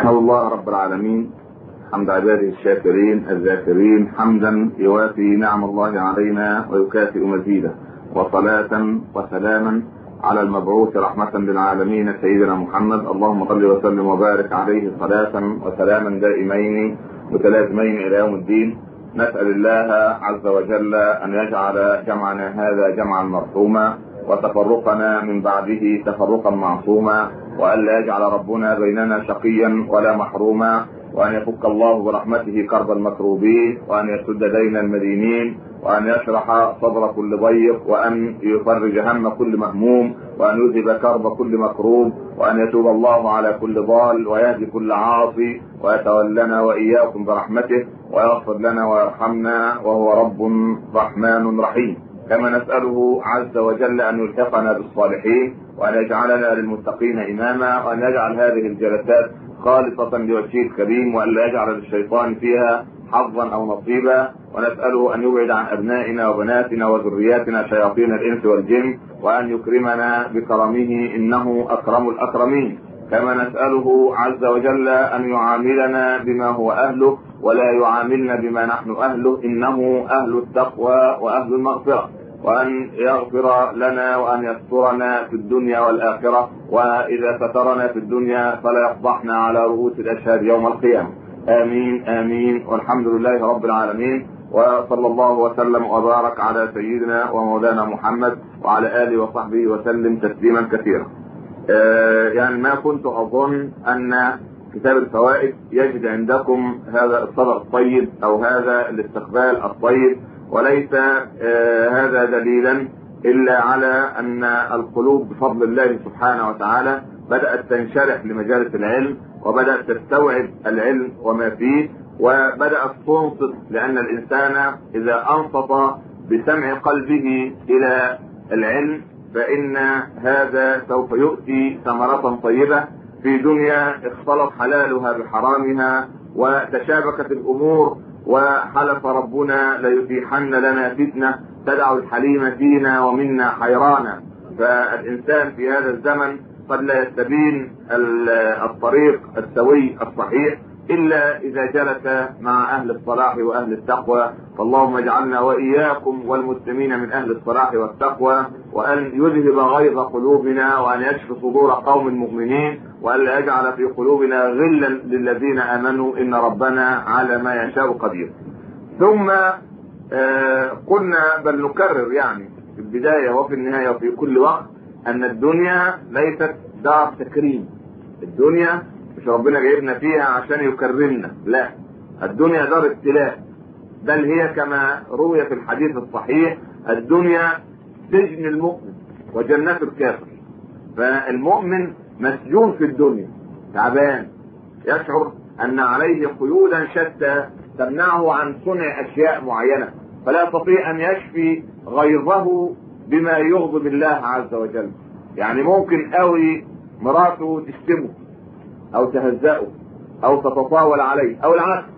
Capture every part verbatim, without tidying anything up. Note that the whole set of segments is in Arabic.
أحمد الله رب العالمين حمد عباده الشاكرين الذاكرين حمدا يوافي نعم الله علينا ويكافئ مزيده، وصلاة وسلاما على المبعوث رحمة للعالمين سيدنا محمد. اللهم صل وسلم وبارك عليه صلاة وسلاما دائمين متلازمين إلى يوم الدين. نسأل الله عز وجل أن يجعل جمعنا هذا جمعا مرحوما وتفرقنا من بعده تفرقا معصوما، وأن لا يجعل ربنا بيننا شقيا ولا محروما، وأن يفك الله برحمته كرب المكروبين، وأن يسد دين المدينين، وأن يشرح صدر كل ضيق، وأن يفرج هم كل مهموم، وأن يذهب كرب كل مكروب، وأن يتوب الله على كل ضال ويهدي كل عاصي، ويتولنا وإياكم برحمته ويغفر لنا ويرحمنا وهو رب رحمن رحيم. كما نسأله عز وجل أن يلحقنا بالصالحين، وأن يجعلنا للمتقين إماما، وأن يجعل هذه الجلسات خالصة لوجهه الكريم، وأن لا يجعل للشيطان فيها حظا أو نصيبا. ونسأله أن يبعد عن أبنائنا وبناتنا وذرياتنا شياطين الإنس والجن، وأن يكرمنا بكرمه إنه أكرم الأكرمين. كما نسأله عز وجل أن يعاملنا بما هو أهله ولا يعاملنا بما نحن أهله، إنه أهل التقوى وأهل المغفرة، وأن يغفر لنا وأن يسترنا في الدنيا والآخرة، وإذا سترنا في الدنيا فلا يفضحنا على رؤوس الأشهاد يوم القيامة. آمين آمين، والحمد لله رب العالمين، وصلى الله وسلم وبارك على سيدنا ومولانا محمد وعلى آله وصحبه وسلم تسليما كثيرا. آه يعني ما كنت أظن أن كتاب الفوائد يجد عندكم هذا الصدر الطيب أو هذا الاستقبال الطيب، وليس آه هذا دليلا إلا على أن القلوب بفضل الله سبحانه وتعالى بدأت تنشرح لمجالس العلم، وبدأت تستوعب العلم وما فيه، وبدأت تنصت، لأن الإنسان إذا أنصت بسمع قلبه إلى العلم فإن هذا سوف يؤتي ثمرة طيبة في دنيا اختلط حلالها بحرامها وتشابكت الأمور، وحلف ربنا ليتيحن لنا فتنة تدع الحليم فينا ومنا حيرانا. فالإنسان في هذا الزمن قد لا يستبين الطريق السوي الصحيح إلا إذا جلس مع أهل الصلاح وأهل التقوى. فاللهم اجعلنا وإياكم والمسلمين من أهل الصلاح والتقوى، وأن يذهب غيظ قلوبنا، وأن يشفي صدور قوم مؤمنين، وأن لا يجعل في قلوبنا غلا للذين آمنوا إن ربنا على ما يشاء قدير. ثم آه قلنا بل نكرر يعني في البداية وفي النهاية وفي كل وقت أن الدنيا ليست دار تكريم. الدنيا مش ربنا جايبنا فيها عشان يكرمنا، لا، الدنيا دار ابتلاء، بل هي كما روي في الحديث الصحيح الدنيا سجن المؤمن وجنة الكافر. فالمؤمن مسجون في الدنيا تعبان، يشعر أن عليه قيودا شتى تمنعه عن صنع أشياء معينة، فلا يستطيع أن يشفي غيظه بما يغضب الله عز وجل. يعني ممكن قوي مراته تشتمه أو تهزأه أو تتطاول عليه أو العكس،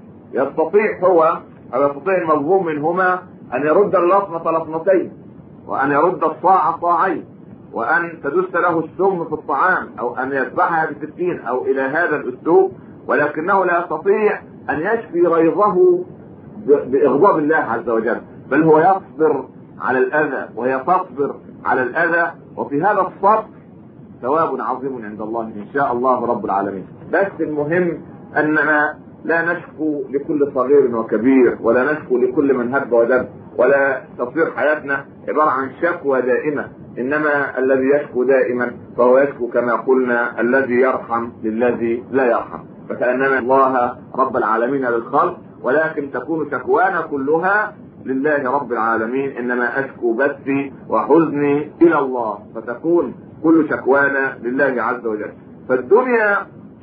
يستطيع هو أو يستطيع المظلوم منهما أن يرد اللطمة لطمتين، وأن يرد الصاع صاعين، وأن تدس له السم في الطعام، أو أن يذبحها بسكين أو إلى هذا الأسلوب، ولكنه لا يستطيع أن يشفي غيظه بإغضاب الله عز وجل، بل هو يصبر على الأذى وهي تصبر على الأذى، وفي هذا الصبر ثواب عظيم عند الله إن شاء الله رب العالمين. بس المهم أننا لا نشكو لكل صغير وكبير، ولا نشكو لكل من هب ودب، ولا تصير حياتنا عبارة عن شكوى دائمة، إنما الذي يشكو دائما فهو يشكو كما قلنا الذي يرحم للذي لا يرحم، فكأننا الله رب العالمين للخلق، ولكن تكون شكوانا كلها لله رب العالمين. إنما أشكو بثي وحزني إلى الله، فتكون كل شكوانا لله عز وجل. فالدنيا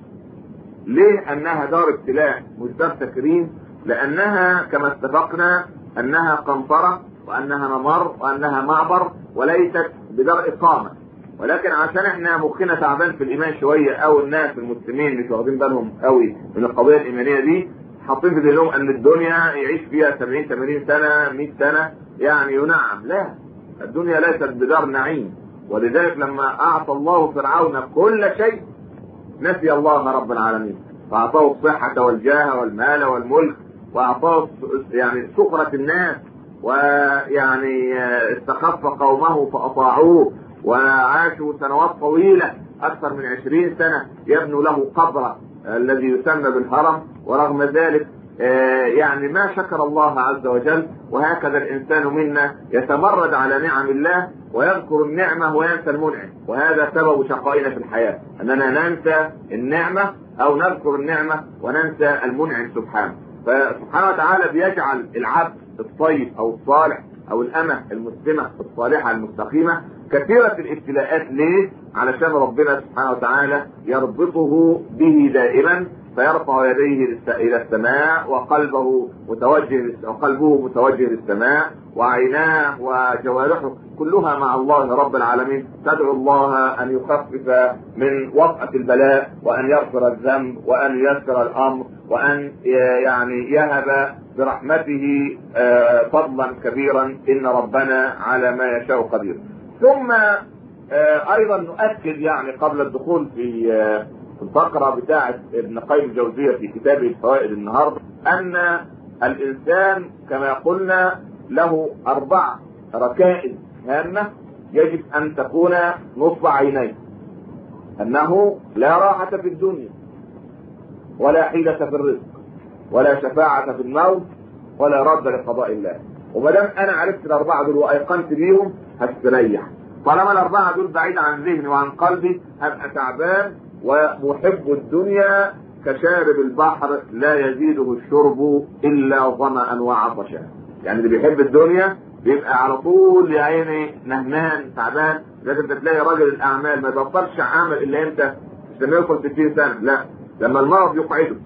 ليه أنها دار ابتلاء مش دار تكريم؟ لأنها كما اتفقنا أنها قنطرة، وأنها ممر، وأنها معبر، وليست بدار إقامة. ولكن عشان احنا مخنا تعبان في الإيمان شوية، أو الناس المسلمين مش واخدين بالهم قوي من القضية الإيمانية دي، حاطين في ذهنهم أن الدنيا يعيش فيها سبعين ثمانين سنة مئة سنة يعني ينعم. لا، الدنيا ليست بدار نعيم. ولذلك لما أعطى الله فرعون كل شيء نسي الله رب العالمين، فأعطاه الصحة والجاه والمال والملك، وأعطاه يعني سخرة الناس، ويعني استخف قومه فأطاعوه، وعاشوا سنوات طويلة أكثر من عشرين سنة يبنوا له قبر الذي يسمى بالهرم، ورغم ذلك يعني ما شكر الله عز وجل. وهكذا الإنسان منا يتمرد على نعم الله ويذكر النعمة وينسى المنعم، وهذا سبب شقائنا في الحياة، أننا ننسى النعمة أو نذكر النعمة وننسى المنعم سبحانه. فسبحانه وتعالى بيجعل العبد الطيب أو الصالح أو الأمة المسلمة الصالحة المستقيمة كثيرة الابتلاءات. ليه؟ علشان ربنا سبحانه وتعالى يربطه به دائما، فيرفع يديه الى السماء وقلبه متوجه وقلبه متوجه للسماء، وعيناه وجوارحه كلها مع الله رب العالمين تدعو الله ان يخفف من وطأة البلاء، وان يغفر الذنب، وان ييسر الامر، وان يعني يهب برحمته فضلا كبيرا. ان ربنا على ما يشاء قدير. ثم ايضا نؤكد يعني قبل الدخول في الفقرة بتاعة ابن قيم الجوزية في كتابه الفوائد النهارده، ان الانسان كما قلنا له اربع ركائز هامة يجب ان تكون نصب عينيه: انه لا راحة في الدنيا، ولا حيلة في الرزق، ولا شفاعة في الموت، ولا رد لقضاء الله. ومادام انا عرفت الاربعة دول وايقنت بيهم هستريح. طالما الاربعة دول بعيد عن ذهني وعن قلبي هبقى تعبان. ومحب الدنيا كشارب البحر لا يزيده الشرب الا ظمأ وعطشا. يعني اللي بيحب الدنيا بيبقى على طول يا عيني نهمان تعبان. لكن تلاقي راجل الاعمال ما يبطلش عمل الا امتى؟ مش لما يوصل ستين سنة، لا، لما المرض يقعده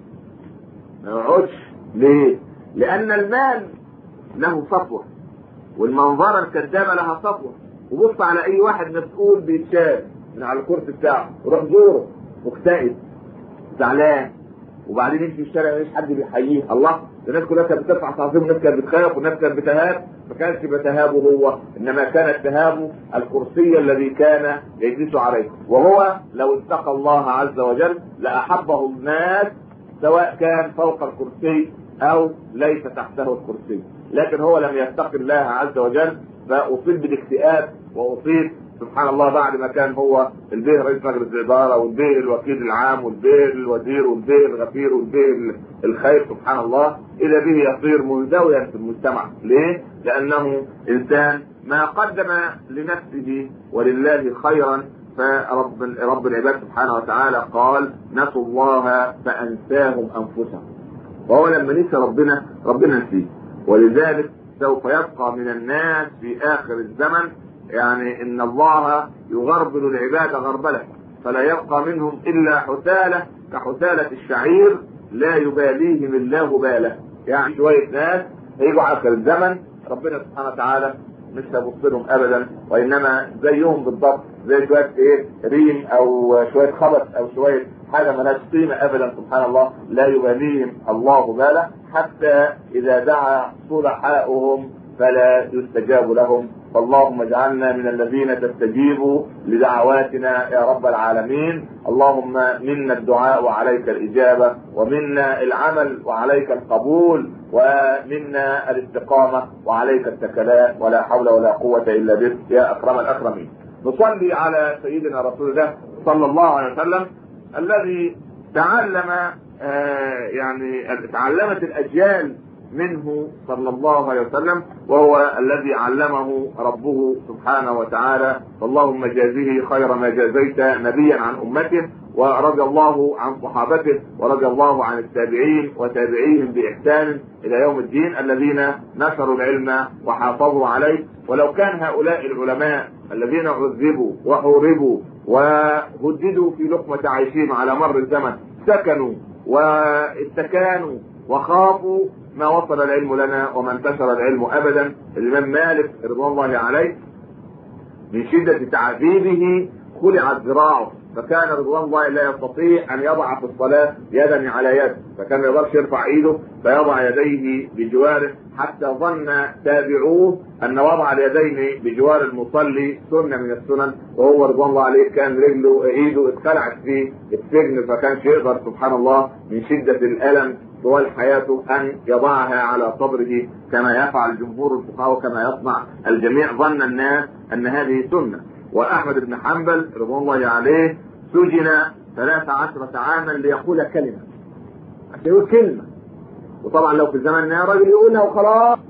ما يقعدش. ليه؟ لان المال له سطوة، والمنظرة الكذابة لها سطوة. وبص على اي واحد مسؤول بيتشال من على الكرسي بتاعه وروح زوره مكتئب زعلان، وبعدين يمشي في الشارع مفيش حد بيحييه. الله، الناس كلها كانت بترفع تعظيم، والناس كانت بتخاف، والناس كانت بتهاب. ما كانش بتهابه هو، انما كانت تهابه الكرسي الذي كان يجلس عليه. وهو لو اتقى الله عز وجل لاحبه الناس سواء كان فوق الكرسي او ليس تحته الكرسي. لكن هو لم يتقي الله عز وجل فاصيب بالاكتئاب، واصيب سبحان الله بعد ما كان هو البيه رئيس مجلس الاداره، والبيه الوكيل العام، والبيه الوزير، والبيه الغفير، والبيه الخير، سبحان الله، اذا به يصير منزويا في المجتمع. ليه؟ لانه انسان ما قدم لنفسه ولله خيرا. فرب رب العباد سبحانه وتعالى قال: نسوا الله فانساهم انفسهم. وهو لما نسي ربنا ربنا نسيه. ولذلك سوف يبقى من الناس في اخر الزمن يعني ان الله يغربل العباد غربله، فلا يبقى منهم الا حثالة كحثالة الشعير لا يباليهم الله باله. يعني شوية ناس هيجوا اخر الزمن ربنا سبحانه وتعالى مش هيبص لهم ابدا، وانما زيهم بالضبط، زي شوية ايه ريم او شوية خبث او شوية حاجة ملهاش قيمة ابدا. سبحان الله، لا يباليهم الله باله، حتى اذا دعا صلحاؤهم فلا يستجاب لهم. فاللهم اجعلنا من الذين تستجيب لدعواتنا يا رب العالمين. اللهم منا الدعاء وعليك الإجابة، ومنا العمل وعليك القبول، ومنا الاستقامة وعليك التكلاء، ولا حول ولا قوة إلا بك يا أكرم الأكرمين. نصلي على سيدنا رسول الله صلى الله عليه وسلم الذي تعلم آه يعني تعلمت الأجيال منه صلى الله عليه وسلم، وهو الذي علمه ربه سبحانه وتعالى. فاللهم جازه خير ما جازيت نبيا عن امته، ورضي الله عن صحابته، ورضي الله عن التابعين وتابعيهم باحسان الى يوم الدين الذين نشروا العلم وحافظوا عليه. ولو كان هؤلاء العلماء الذين عذبوا وحوربوا وهددوا في لقمة عيشهم على مر الزمن سكنوا واستكانوا وخافوا ما وصل العلم لنا وما انتشر العلم ابدا. الامام مالك رضوان الله عليه من شدة تعذيبه خلعت ذراعه فكان رضوان الله لا يستطيع ان يضع في الصلاه يدا على يد، فكان ما يقدرش يرفع ايده فيضع يديه بجواره، حتى ظن تابعوه ان وضع اليدين بجوار المصلي سنه من السنن، وهو رضوان الله عليه كان رجله ايده اتخلعت في السجن، فكانش يقدر سبحان الله من شده الالم طوال حياته ان يضعها على صدره كما يفعل جمهور الفقهاء وكما يصنع الجميع. ظن الناس ان هذه سنه. واحمد بن حنبل رضوان الله عليه سجن ثلاث عشرة عاما ليقول كلمه، عشان يقول كلمه، وطبعا لو في زماننا راجل يقولها وخلاص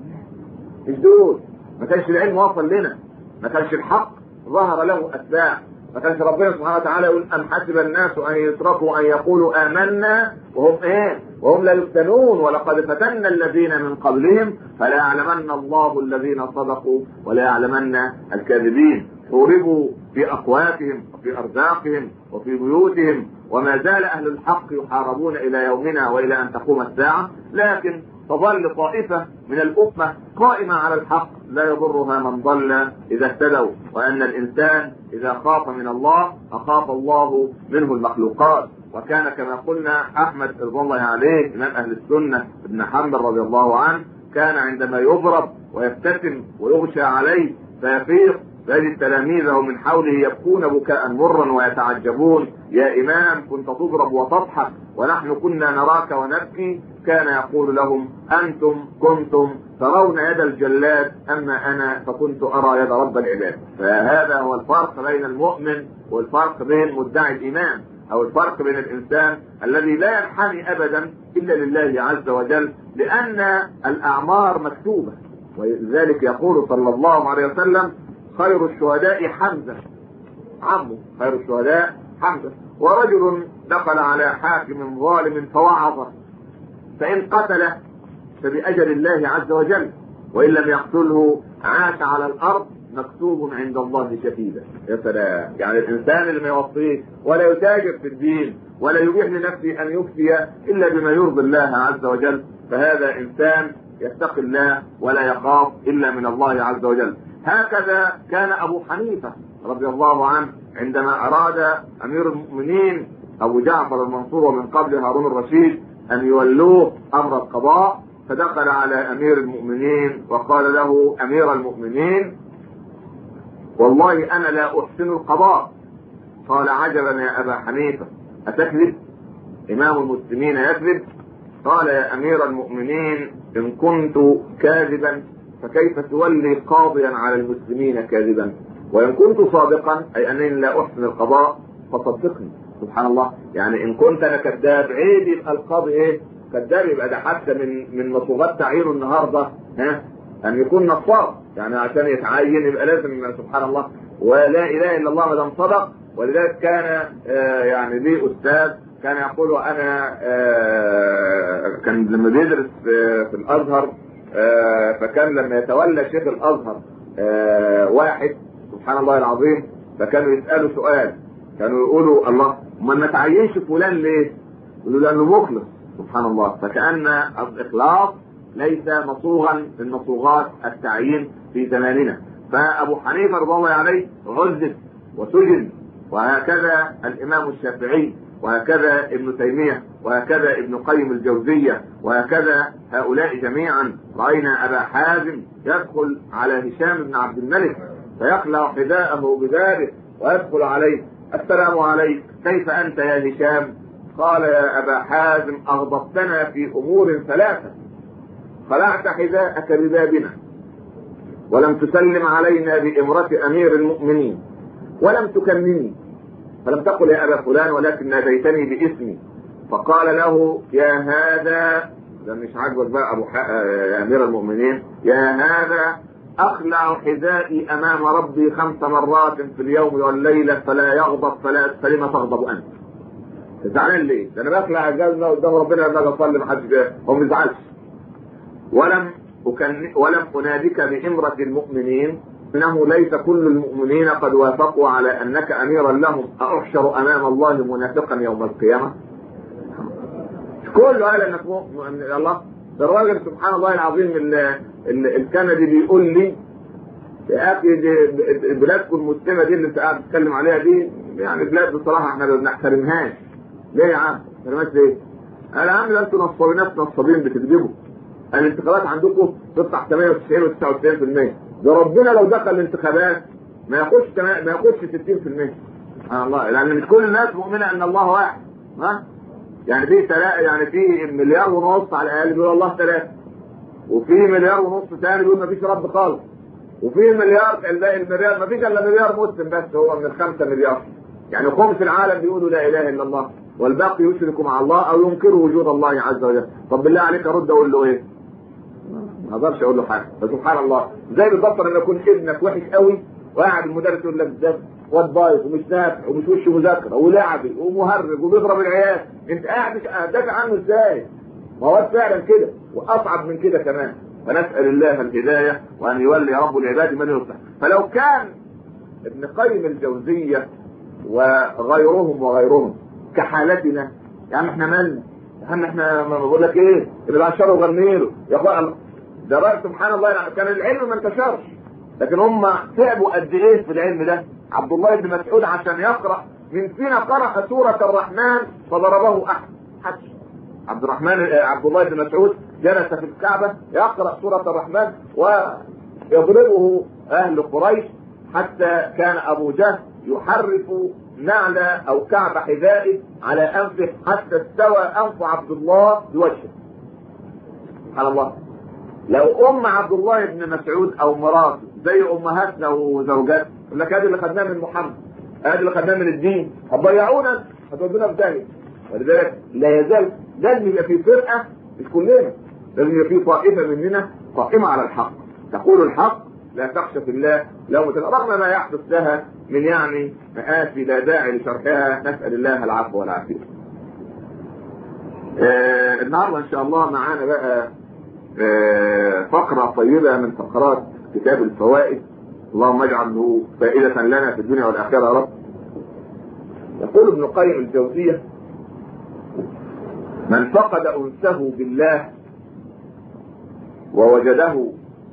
مش دول، ما كانش العلم وصل لنا، ما كانش الحق ظهر له اتباع، ما كانش ربنا سبحانه وتعالى يقول ام حسب الناس ان يتركوا ان يقولوا امنا وهم ايه وهم لا يفتنون ولقد فتنا الذين من قبلهم فلا يعلمن الله الذين صدقوا ولا يعلمن الكاذبين. حوربوا في اقواتهم وفي ارزاقهم وفي بيوتهم، وما زال اهل الحق يحاربون الى يومنا والى ان تقوم الساعه، لكن تظل طائفه من الامه قائمه على الحق لا يضرها من ضل اذا اهتدوا، وان الانسان اذا خاف من الله اخاف الله منه المخلوقات. وكان كما قلنا احمد رضي الله عليه امام اهل السنه ابن حنبل رضي الله عنه كان عندما يضرب ويبتسم ويغشى عليه فيفيق فيجد تلاميذه من حوله يبكون بكاء مرا ويتعجبون: يا امام كنت تضرب وتضحك ونحن كنا نراك ونبكي. كان يقول لهم: انتم كنتم ترون يد الجلاد، اما انا فكنت ارى يد رب العباد. فهذا هو الفرق بين المؤمن والفرق بين مدعي الايمان، او الفرق بين الانسان الذي لا ينحني ابدا الا لله عز وجل، لان الاعمار مكتوبه. ولذلك يقول صلى الله عليه وسلم: خير الشهداء حمزه، عمه خير الشهداء حمزه. ورجل دخل على حاكم ظالم فوعظه، فان قتله فبأجل الله عز وجل، وان لم يقتله عاش على الارض مكتوب عند الله شهيدا. يا سلام! يعني الانسان اللي ما يوصيه ولا يتاجر في الدين ولا يبيح لنفسه ان يفتي الا بما يرضي الله عز وجل، فهذا انسان يتقي الله ولا يخاف الا من الله عز وجل. هكذا كان ابو حنيفه رضي الله عنه عندما اراد امير المؤمنين ابو جعفر المنصور ومن قبل هارون الرشيد ان يولوه امر القضاء، فدخل على امير المؤمنين وقال له: امير المؤمنين والله انا لا احسن القضاء. قال: عجبا يا ابا حنيفه، اتكذب؟ امام المسلمين يكذب؟ قال: يا امير المؤمنين ان كنت كاذبا فكيف تولي قاضيا على المسلمين كاذبا؟ وان كنت صادقا اي انني لا احسن القضاء فصدقني. سبحان الله! يعني ان كنت انا كذاب عيب يبقى القاضي ايه؟ كذاب. يبقى ده حتى من من مصوغات تعيينه النهارده ها ان يكون نصاب، يعني عشان يتعين يبقى لازم سبحان الله ولا اله الا الله ما دام صدق. ولذلك كان آه يعني لي استاذ كان يقول انا آه كان لما بيدرس آه في الازهر آه فكان لما يتولى شيخ الازهر آه واحد سبحان الله العظيم، فكانوا يسالوا سؤال، كانوا يقولوا: الله ما نتعينش فلان ليه؟ يقولوا: لانه مخلص. سبحان الله! فكأن الاخلاص ليس مصوغا من مصوغات التعيين في زماننا. فابو حنيفه رضي الله عليه عذب وسجن، وهكذا الامام الشافعي، وهكذا ابن تيميه، وهكذا ابن قيم الجوزيه، وهكذا هؤلاء جميعا. راينا ابا حازم يدخل على هشام بن عبد الملك فيخلع حذاءه بذلك ويدخل عليه: السلام عليك، كيف انت يا هشام؟ قال: يا ابا حازم اغضبتنا في امور ثلاثه: خلعت حذاءك ببابنا، ولم تسلم علينا بامرة امير المؤمنين، ولم تكنني، فلم تقل يا ابا فلان ولكن ناديتني باسمي. فقال له: يا هذا، ده مش عاجبك بقى ابو ح... يا امير المؤمنين، يا هذا اخلع حذائي امام ربي خمس مرات في اليوم والليله فلا يغضب، فلا فلما تغضب انت؟ زعلان ليه؟ ده انا بخلع الجزمه قدام ربنا لما اجي اصلي محدش هو ما بيزعلش. ولم أكن... ولم انادك بامرة المؤمنين، انه ليس كل المؤمنين قد وافقوا على انك اميرا لهم، احشر امام الله منافقا يوم القيامه؟ كله قال انك مؤمن. الله! ده الراجل سبحان الله العظيم الكندي بيقول لي: يا اخي بلادكم المسلمه دي اللي انت قاعد تتكلم عليها دي يعني بلاد بصراحه احنا ما بنحترمهاش. ليه يا عم؟ ما بنحترمهاش ليه؟ انا يا عم انتوا نصابين، ناس نصابين بتكذبوا. الانتخابات عندكم تطلع ثمانية وتسعين وتسعة وتسعين بالمية، ده ربنا لو دخل الانتخابات ما ياخدش ما ياخدش ستين بالمية. سبحان الله، لان مش كل الناس مؤمنه ان الله واحد. ها؟ يعني في تلا... يعني في مليار ونص على الاقل بيقول الله ثلاثه، وفي مليار ونص ثاني بيقول ما فيش رب خالص، وفي مليار الباقي المليار ما فيش الا مليار مسلم بس هو من الخمسه مليار. يعني خمس العالم بيقولوا لا اله الا الله، والباقي يشرك مع الله او ينكر وجود الله عز وجل. طب بالله عليك ارد اقول له ايه؟ ما اقدرش اقول له حاجه. فسبحان الله زي بالضبط لما يكون ابنك وحش قوي وقاعد المدرس يقول لك ده واد بايظ ومش نافع ومش وش مذاكره ولعبي ومهرج وبيضرب العيال، انت قاعد تدافع عنه ازاي؟ ما هو فعلا كده واصعب من كده كمان. فنسال الله الهدايه وان يولي رب العباد من يصلح. فلو كان ابن قيم الجوزيه وغيرهم وغيرهم كحالتنا، يعني احنا مالنا؟ يعني احنا ما بقول لك ايه اللي بعشره وغني له يا اخوان، ده رأي سبحان الله. كان العلم ما انتشرش، لكن هم تعبوا قد ايه في العلم ده. عبد الله بن مسعود عشان يقرأ من فينا قرأ سورة الرحمن فضربه احد حدش. عبد الرحمن عبد الله بن مسعود جلس في الكعبة يقرأ سورة الرحمن ويضربه اهل قريش حتى كان ابو جهل يحرف نعل او كعب حذائه على انفه حتى استوى انف عبد الله بوجهه. سبحان الله. لو ام عبد الله بن مسعود او مراته زي امهاتنا وزوجاتنا يقول لك ادي اللي خدناه من محمد، ادي اللي خدناه من الدين، هتضيعونا هتودونا في داهيه. ولذلك لا يزال لازم يبقى في فرقه، مش كلنا، لازم يبقى في طائفه مننا قائمه على الحق تقول الحق لا تخشى في الله لو رغم ما يحدث لها من يعني مآسي لا داعي لشرحها. نسال الله العفو والعافيه. آه النهارده ان شاء الله معانا بقى آه فقره طيبه من فقرات كتاب الفوائد، اللهم اجعله فائده لنا في الدنيا والاخره يا رب. يقول ابن قيم الجوزيه: من فقد انسه بالله ووجده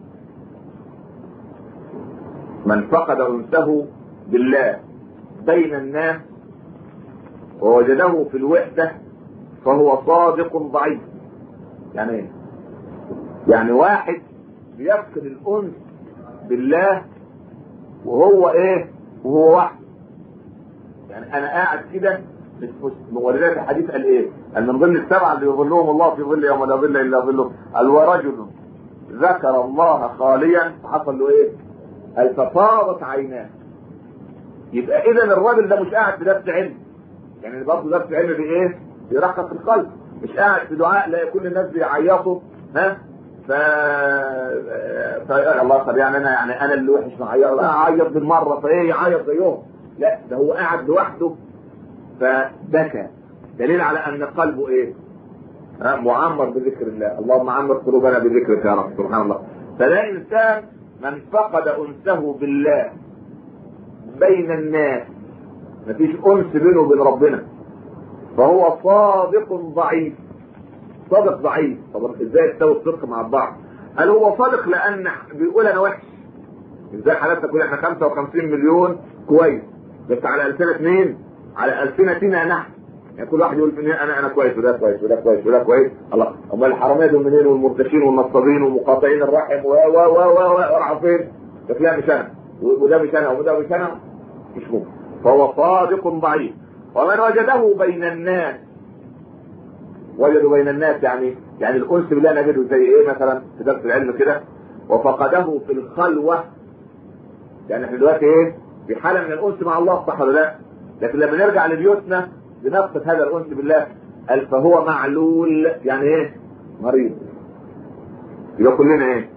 من فقد انسه بالله بين الناس ووجده في الوحده فهو صادق ضعيف. يعني ايه؟ يعني واحد بيفقد الانس بالله وهو ايه؟ وهو واحد. يعني انا قاعد كده، ولذلك الحديث قال ايه؟ قال من ضمن السبعه اللي يظلهم الله في ظل يوم لا ظل الا ظله، قال ورجل ذكر الله خاليا فحصل له ايه؟ قال ففاضت عيناه. يبقى اذا الراجل ده مش قاعد في درس علم، يعني برضه درس علم بايه؟ بيرقق القلب، مش قاعد في دعاء لا كل الناس بيعيطوا ها ف ف الله طب يعني انا يعني انا اللي وحش معيط اعيط بالمره فايه يعيط زيهم؟ لا، ده هو قاعد لوحده فبكى، دليل على ان قلبه ايه؟ ها معمر بذكر الله. اللهم عمر قلوبنا بذكرك يا رب. سبحان الله. فلا انسان من فقد انسه بالله بين الناس، مفيش انس بينه وبين ربنا، فهو صادق ضعيف. صادق ضعيف. طب ازاي يستوي الصدق مع الضعف؟ قال هو صادق لان بيقول انا وحش. ازاي حالتنا كلنا احنا خمسة وخمسين مليون كويس، بس على ألسنة مين؟ على ألسنتنا نحن. يعني كل واحد يقول انا انا كويس وده كويس وده كويس وده كويس. الله، امال الحراميه دول منين؟ والمرتشين والنصابين ومقاطعين الرحم و و و و راحوا فين؟ ده لا مش انا وده مش انا وده مش انا، مش ممكن. فهو صادق ضعيف. ومن وجده بين الناس، وجدوا بين الناس يعني يعني الانس بالله نجده زي ايه مثلا في درس العلم كده، وفقده في الخلوه. يعني احنا دلوقتي ايه؟ في حاله من الانس مع الله، صح ولا لا؟ لكن لما نرجع لبيوتنا بنفقد هذا الانس بالله. قال فهو معلول. يعني ايه؟ مريض. يبقى كلنا ايه؟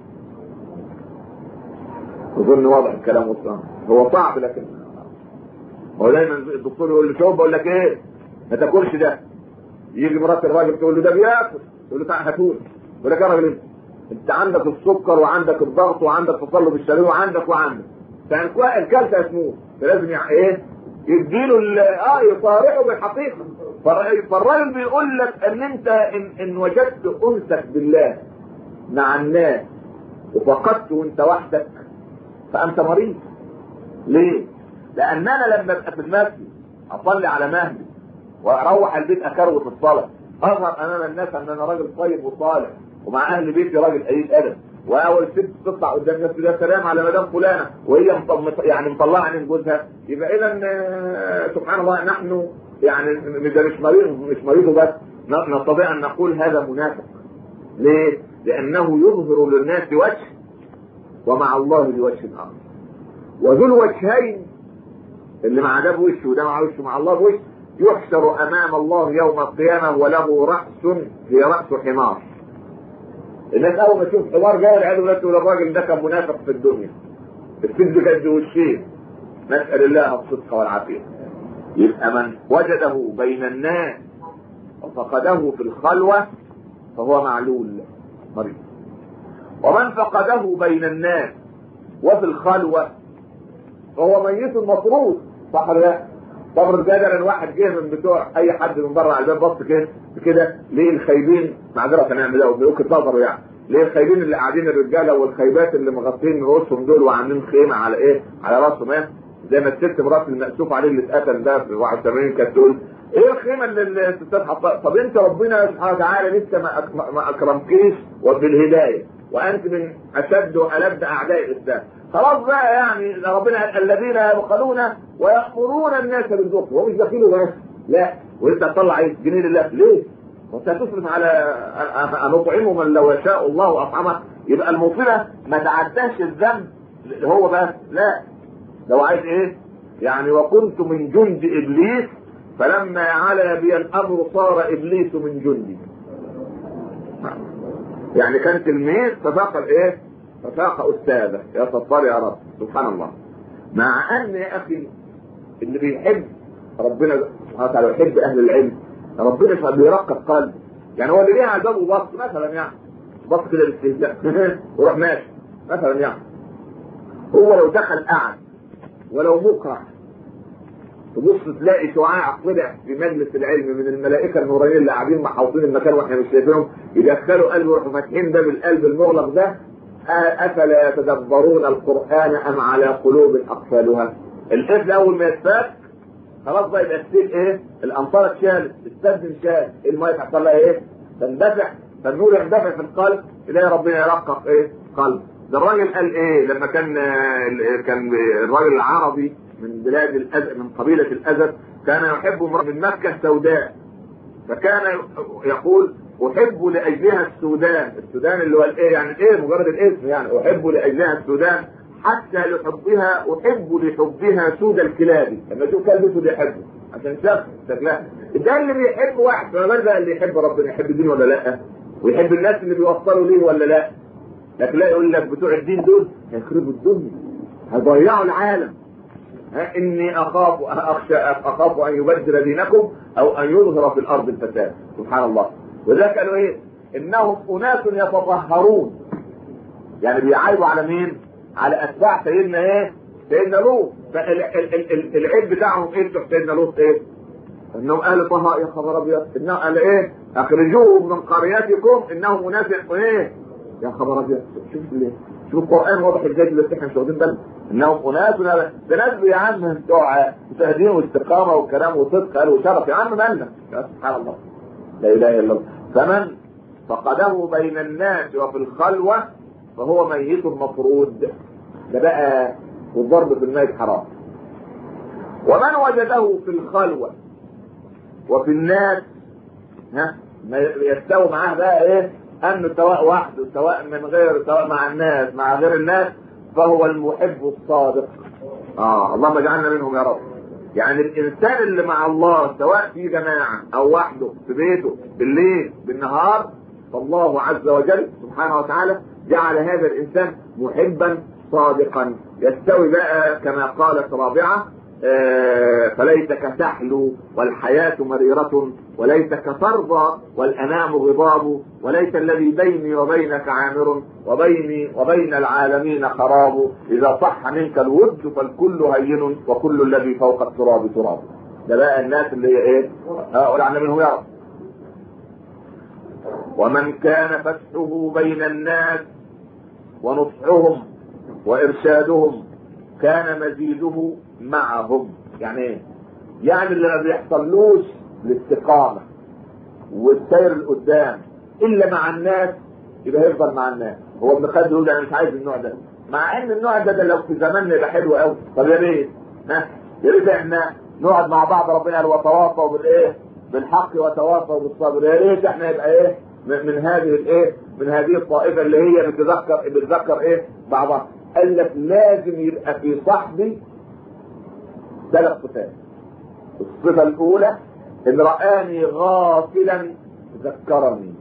اظن واضح الكلام وصل. هو صعب لكن هو دايما الدكتور يقول له شوف بقول لك ايه؟ ما تاكلش ده. يجي مرات الراجل تقول له ده بياكل، تقول له تعال هاتولي. يقول لك يا راجل انت انت عندك السكر وعندك الضغط وعندك تصلب الشرايين وعندك وعندك فان الكلت اسمه فلازم يعني ايه؟ يديله اه يصارحه بالحقيقه. فالراجل بيقول لك ان انت ان, إن وجدت انسك بالله مع الناس وفقدت وانت وحدك فانت مريض. ليه؟ لان انا لما ابقى في المسجد اصلي على مهلي واروح البيت اكروت الصلاه، اظهر امام الناس ان انا راجل طيب وصالح ومع اهل بيتي راجل قليل ادب، واول ست تطلع قدام الناس ده سلام على مدام فلانه وهي يعني مطلعه عن جوزها، يبقى اذا سبحان الله نحن يعني ده مش مريض مش مريض بس، نستطيع ان نقول هذا منافق. ليه؟ لانه يظهر للناس وجه ومع الله بوجه اخر، وذو الوجهين اللي مع ده بوشه وده مع وشه مع الله بوشه يحشر امام الله يوم القيامه وله راس هي راس حمار. الناس اول ما تشوف حمار جاي العياذ بالله تقول الراجل ده كان منافق في الدنيا، الكذب كذب وشين، نسال الله الصدق والعافيه. يبقى من وجده بين الناس وفقده في الخلوه فهو معلول مريض، ومن فقده بين الناس وفي الخلوه فهو ميت مطرود. صح ولا لا؟ طب جدلا واحد جه من بتوع اي حد من بره على الباب بص كده كده ليه الخايبين معذره هنعمل ايه ممكن تظهروا يعني ليه الخايبين اللي قاعدين الرجاله والخايبات اللي مغطين رؤوسهم دول وعاملين خيمه على ايه على راسهم ايه زي ما الست مرات المأسوف عليه اللي اتقتل ده في واحد وثمانين كانت تقول ايه الخيمه اللي الستات حطها؟ طب انت ربنا سبحانه وتعالى لسه ما ما اكرمكيش وبالهدايه وانت من اشد والد اعداء الاسلام، خلاص بقى يعني ربنا الذين يبخلون ويأمرون الناس بالبخل، هو مش داخله بس لا وانت تطلع ايه جنيه لله ليه؟ وانت تصرف على ان اطعمه من لو يشاء الله اطعمه، يبقى المصيبه ما تعداش الذنب اللي هو بس لا لو عايز ايه يعني وكنت من جند ابليس فلما علا بي الامر صار ابليس من جندي، يعني كان تلميذ ففاق ايه ففاق استاذه يا ستار يا رب سبحان الله. مع ان يا اخي اللي بيحب ربنا سبحانه وتعالى يحب اهل العلم ربنا بيرقق قلبه، يعني هو اللي ليه عذاب وبص مثلا يعني بص كده باستهزاء وروح ماشي مثلا يعني هو لو دخل قعد ولو مكره تبص تلاقي شعاع طلع في مجلس العلم من الملائكه النورانيين اللي قاعدين محاوطين المكان واحنا مش شايفينهم يدخلوا قلبه ويروحوا فاتحين باب القلب المغلق ده افلا يتدبرون القران ام على قلوب اقفالها. القفل اول ما يتفك خلاص بقى يبقى السيل ايه الامطار اتشالت السد انشال الميه تحصل لها ايه تندفع فالنور يندفع في القلب تلاقي ربنا يرقق ايه قلب. ده الراجل قال ايه لما كان كان الراجل العربي من بلاد الأزد من قبيلة الأزد كان يحب امرأة من مكة سوداء فكان يقول أحب لأجلها السودان، السودان اللي هو الايه يعني ايه مجرد الاسم يعني أحب لأجلها السودان حتى لحبها أحب لحبها سود الكلاب، لما تشوف كلب سود يحبه عشان شاف شكلها. ده اللي بيحب واحد فما بقى اللي يحب ربنا يحب الدين ولا لا ويحب الناس اللي بيوصلوا ليه ولا لا. لكن لا يقول لك بتوع الدين دول هيخربوا الدنيا هيضيعوا العالم اني اخاف اخشى اخاف ان يبدل دينكم او ان يظهر في الارض الفساد سبحان الله. وذلك قالوا ايه انهم اناس يتطهرون يعني بيعايبوا على مين على اتباع سيدنا ايه سيدنا لوط. فالعيب بتاعهم ايه بتوع سيدنا لوط ايه انهم اهل طهاء يا خبر ابيض انهم قال ايه اخرجوهم من قريتكم انهم اناس ايه يا خبر ابيض. شوف ليه شوف القران واضح ازاي اللي احنا مش واخدين بالنا انهم اناس ده ناس يا عم بتوع تهدين واستقامه وكلام وصدق قالوا وشرف يا عم مالنا سبحان الله لا اله الا الله. فمن فقده بين الناس وفي الخلوه فهو ميت مفروض ده بقى والضرب في الميت حرام. ومن وجده في الخلوه وفي الناس ها ما يستوي معاه بقى ايه انه سواء وحده سواء من غير سواء مع الناس مع غير الناس فهو المحب الصادق. اه اللهم اجعلنا منهم يا رب. يعني الانسان اللي مع الله سواء في جماعه او وحده في بيته بالليل بالنهار فالله عز وجل سبحانه وتعالى جعل هذا الانسان محبا صادقا يستوي بقى كما قالت رابعه آه فليتك تحلو والحياة مريرة وليتك ترضى والأنام غضاب وليت الذي بيني وبينك عامر وبيني وبين العالمين خراب إذا صح منك الود فالكل هين وكل الذي فوق التراب تراب. ده بقى الناس اللي هي ايه اقول عنه منهم يا رب. ومن كان فتحه بين الناس ونصحهم وإرشادهم كان مزيده معهم. يعني ايه يعني اللي ما بيحصلوش الاستقامة والسير لقدام الا مع الناس يبقى هيفضل مع الناس. هو ابن خالد يقول انا مش عايز النوع ده، مع ان النوع ده, ده لو في زماننا يبقى حلو قوي. طب يا ريت ها يا ريت احنا نقعد مع بعض، ربنا قال وتواصوا بالايه؟ بالحق وتواصوا بالصبر. يا ريت احنا يبقى ايه من هذه الايه من هذه الطائفه اللي هي بتذكر بتذكر ايه بعضها. قال لك لازم يبقى في صحبي ثلاث صفات. الصفه الاولى ان رآني غافلا ذكرني،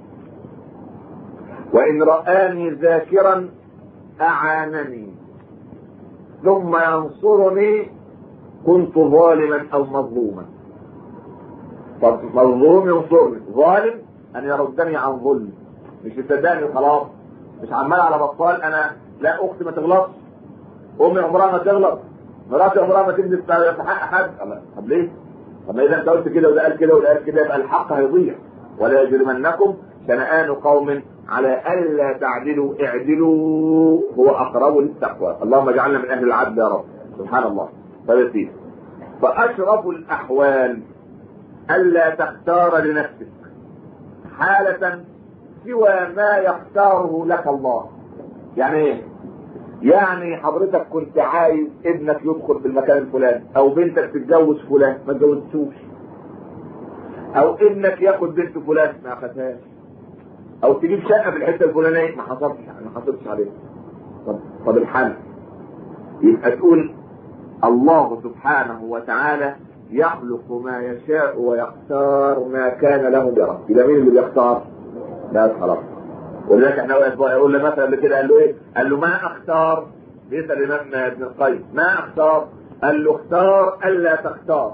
وان رآني ذاكرا اعانني، ثم ينصرني كنت ظالما او مظلوما. طب مظلوم ينصرني، ظالم ان يردني عن ظلم، مش يصدقني خلاص، مش عمال على بطال. انا لا اختي ما تغلطش، امي عمرها ما تغلط، مراتي عمرها ما تكذب في حق حد. طب ليه؟ طب ما اذا انت قلت كده وده قال كده وده قال كده يبقى الحق هيضيع. ولا يجرمنكم شنآن قوم على الا تعدلوا اعدلوا هو اقرب للتقوى. اللهم اجعلنا من اهل العدل يا رب. سبحان الله. طيب فاشرف الاحوال الا تختار لنفسك حالة سوى ما يختاره لك الله. يعني ايه؟ يعني حضرتك كنت عايز ابنك يدخل بالمكان الفلاني، او بنتك تتجوز فلان ما تجوزتوش، او ابنك ياخد بنت فلان ما اخدهاش، او تجيب شقه في الحته الفلانيه ما حصلش ما حصلش عليها. طب طب الحل يبقى تقول الله سبحانه وتعالى يخلق ما يشاء ويختار ما كان له يرى. يبقى مين اللي بيختار؟ لا خلاص. ولذلك احنا يقول له مثلا كده، قال له ايه؟ قال له ما اختار، بيسال الامام ابن القيم ما اختار؟ قال له اختار الا تختار.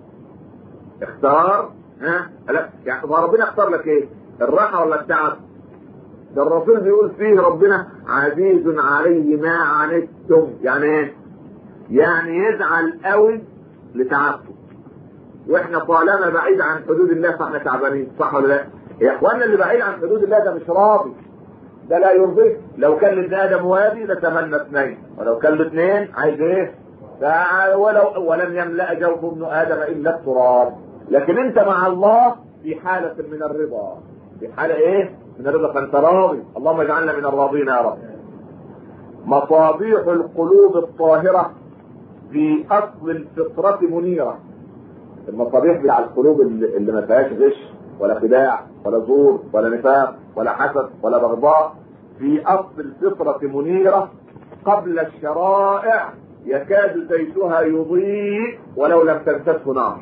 اختار ها لا يعني ما ربنا اختار لك ايه؟ الراحه ولا التعب؟ ده الرسول بيقول فيه ربنا عزيز عليه ما عنتم. يعني ايه؟ يعني يزعل قوي لتعبكم، واحنا طالما بعيد عن حدود الله فاحنا تعبانين، صح ولا لا؟ يا اخوانا اللي بعيد عن حدود الله ده مش راضي، ده لا يرضيك. لو كان لابن ادم وادي لتمنى اثنين، ولو كان له اثنين عايز ايه؟ ولو ولم يملأ جوف ابن ادم الا التراب. لكن انت مع الله في حالة من الرضا، في حالة ايه؟ من الرضا، فانت راضي. اللهم اجعلنا من الراضين يا رب. مصابيح القلوب الطاهرة في اصل الفطرة منيرة. المصابيح بتاع القلوب اللي ما فيهاش غش ولا خداع ولا زور ولا نفاق ولا حسد ولا بغضاء، في اصل الفطرة منيرة قبل الشرائع يكاد زيتها يضيء ولو لم تمسسه نار.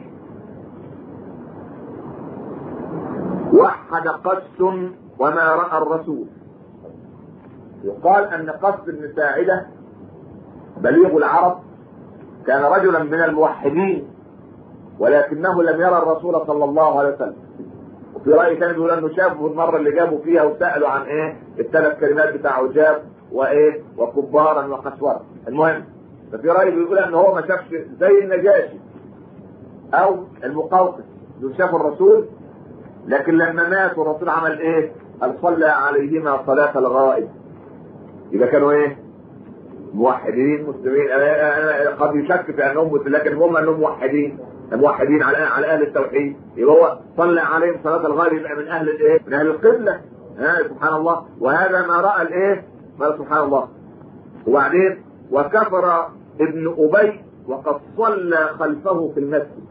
وحد قس وما رأى الرسول. يقال ان قس بن ساعدة بليغ العرب كان رجلا من الموحدين، ولكنه لم يرى الرسول صلى الله عليه وسلم. وفي رأي كان يقول انه شافه المرة اللي جابوا فيها وسألوا عن ايه الثلاث كلمات بتاع عجاب وايه وكبارا وقسورا. المهم ففي رأي بيقول ان هو ما شافش زي النجاشي او المقوقس دول شافوا الرسول، لكن لما مات الرسول عمل ايه؟ قال صلى عليهما صلاة الغائب. يبقى كانوا ايه؟ موحدين مسلمين. قد يشك في انهم مسلمين لكن هم انهم موحدين موحدين على على اهل التوحيد. يبقى هو صلى عليهم صلاة الغائب يبقى من اهل الايه؟ من اهل القبلة. ها سبحان الله. وهذا ما رأى الايه؟ ما سبحان الله. وبعدين وكفر ابن ابي وقد صلى خلفه في المسجد.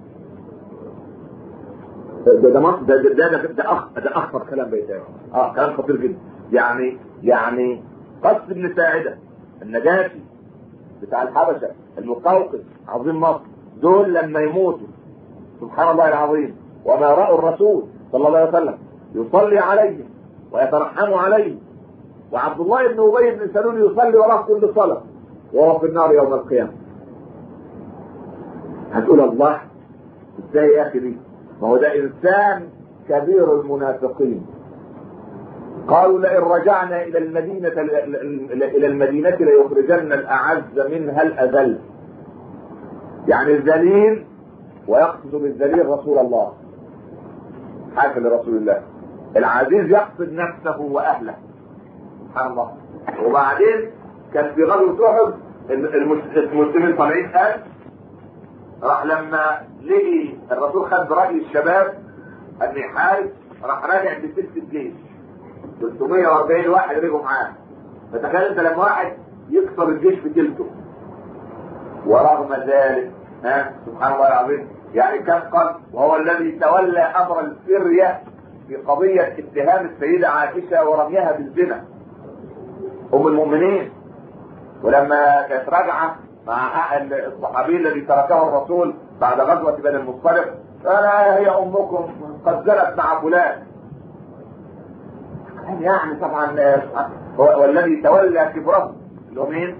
ده ده ده ده ده, ده, أخ ده اخطر كلام بيتاعي. اه كلام خطير جدا. يعني يعني قس بن ساعدة النجاشي بتاع الحبشة المقوقس عظيم مصر، دول لما يموتوا سبحان الله العظيم وما رأوا الرسول صلى الله عليه وسلم يصلي عليهم ويترحم عليهم، وعبد الله بن ابي بن سلول يصلي وراه كل صلاة وهو في النار يوم القيامة. هتقول الله ازاي يا اخي دي؟ ما هو ده انسان كبير المنافقين. قالوا لئن رجعنا الى المدينة الى المدينة ليخرجن الاعز منها الاذل. يعني الذليل، ويقصد بالذليل رسول الله حاكم لرسول الله. العزيز يقصد نفسه واهله سبحان الله. وبعدين كان في غزوة احد المسلمين طالعين قال راح لما لقي الرسول خد برأي الشباب ان يحارب، راح راجع بست الجيش ثلاثمية وأربعين واحد رجعوا معاه. فتخيل انت لما واحد يكسر الجيش في تلته، ورغم ذلك ها سبحان الله العظيم يعني كم قال وهو الذي تولى امر السريه في قضيه اتهام السيده عائشه ورميها بالزنا ام المؤمنين. ولما كانت راجعه مع الصحابي الذي تركه الرسول بعد غزوه بني المصطلق قال هي امكم قد زنت مع فلان. يعني طبعا هو والذي تولى كبره اللي هو مين؟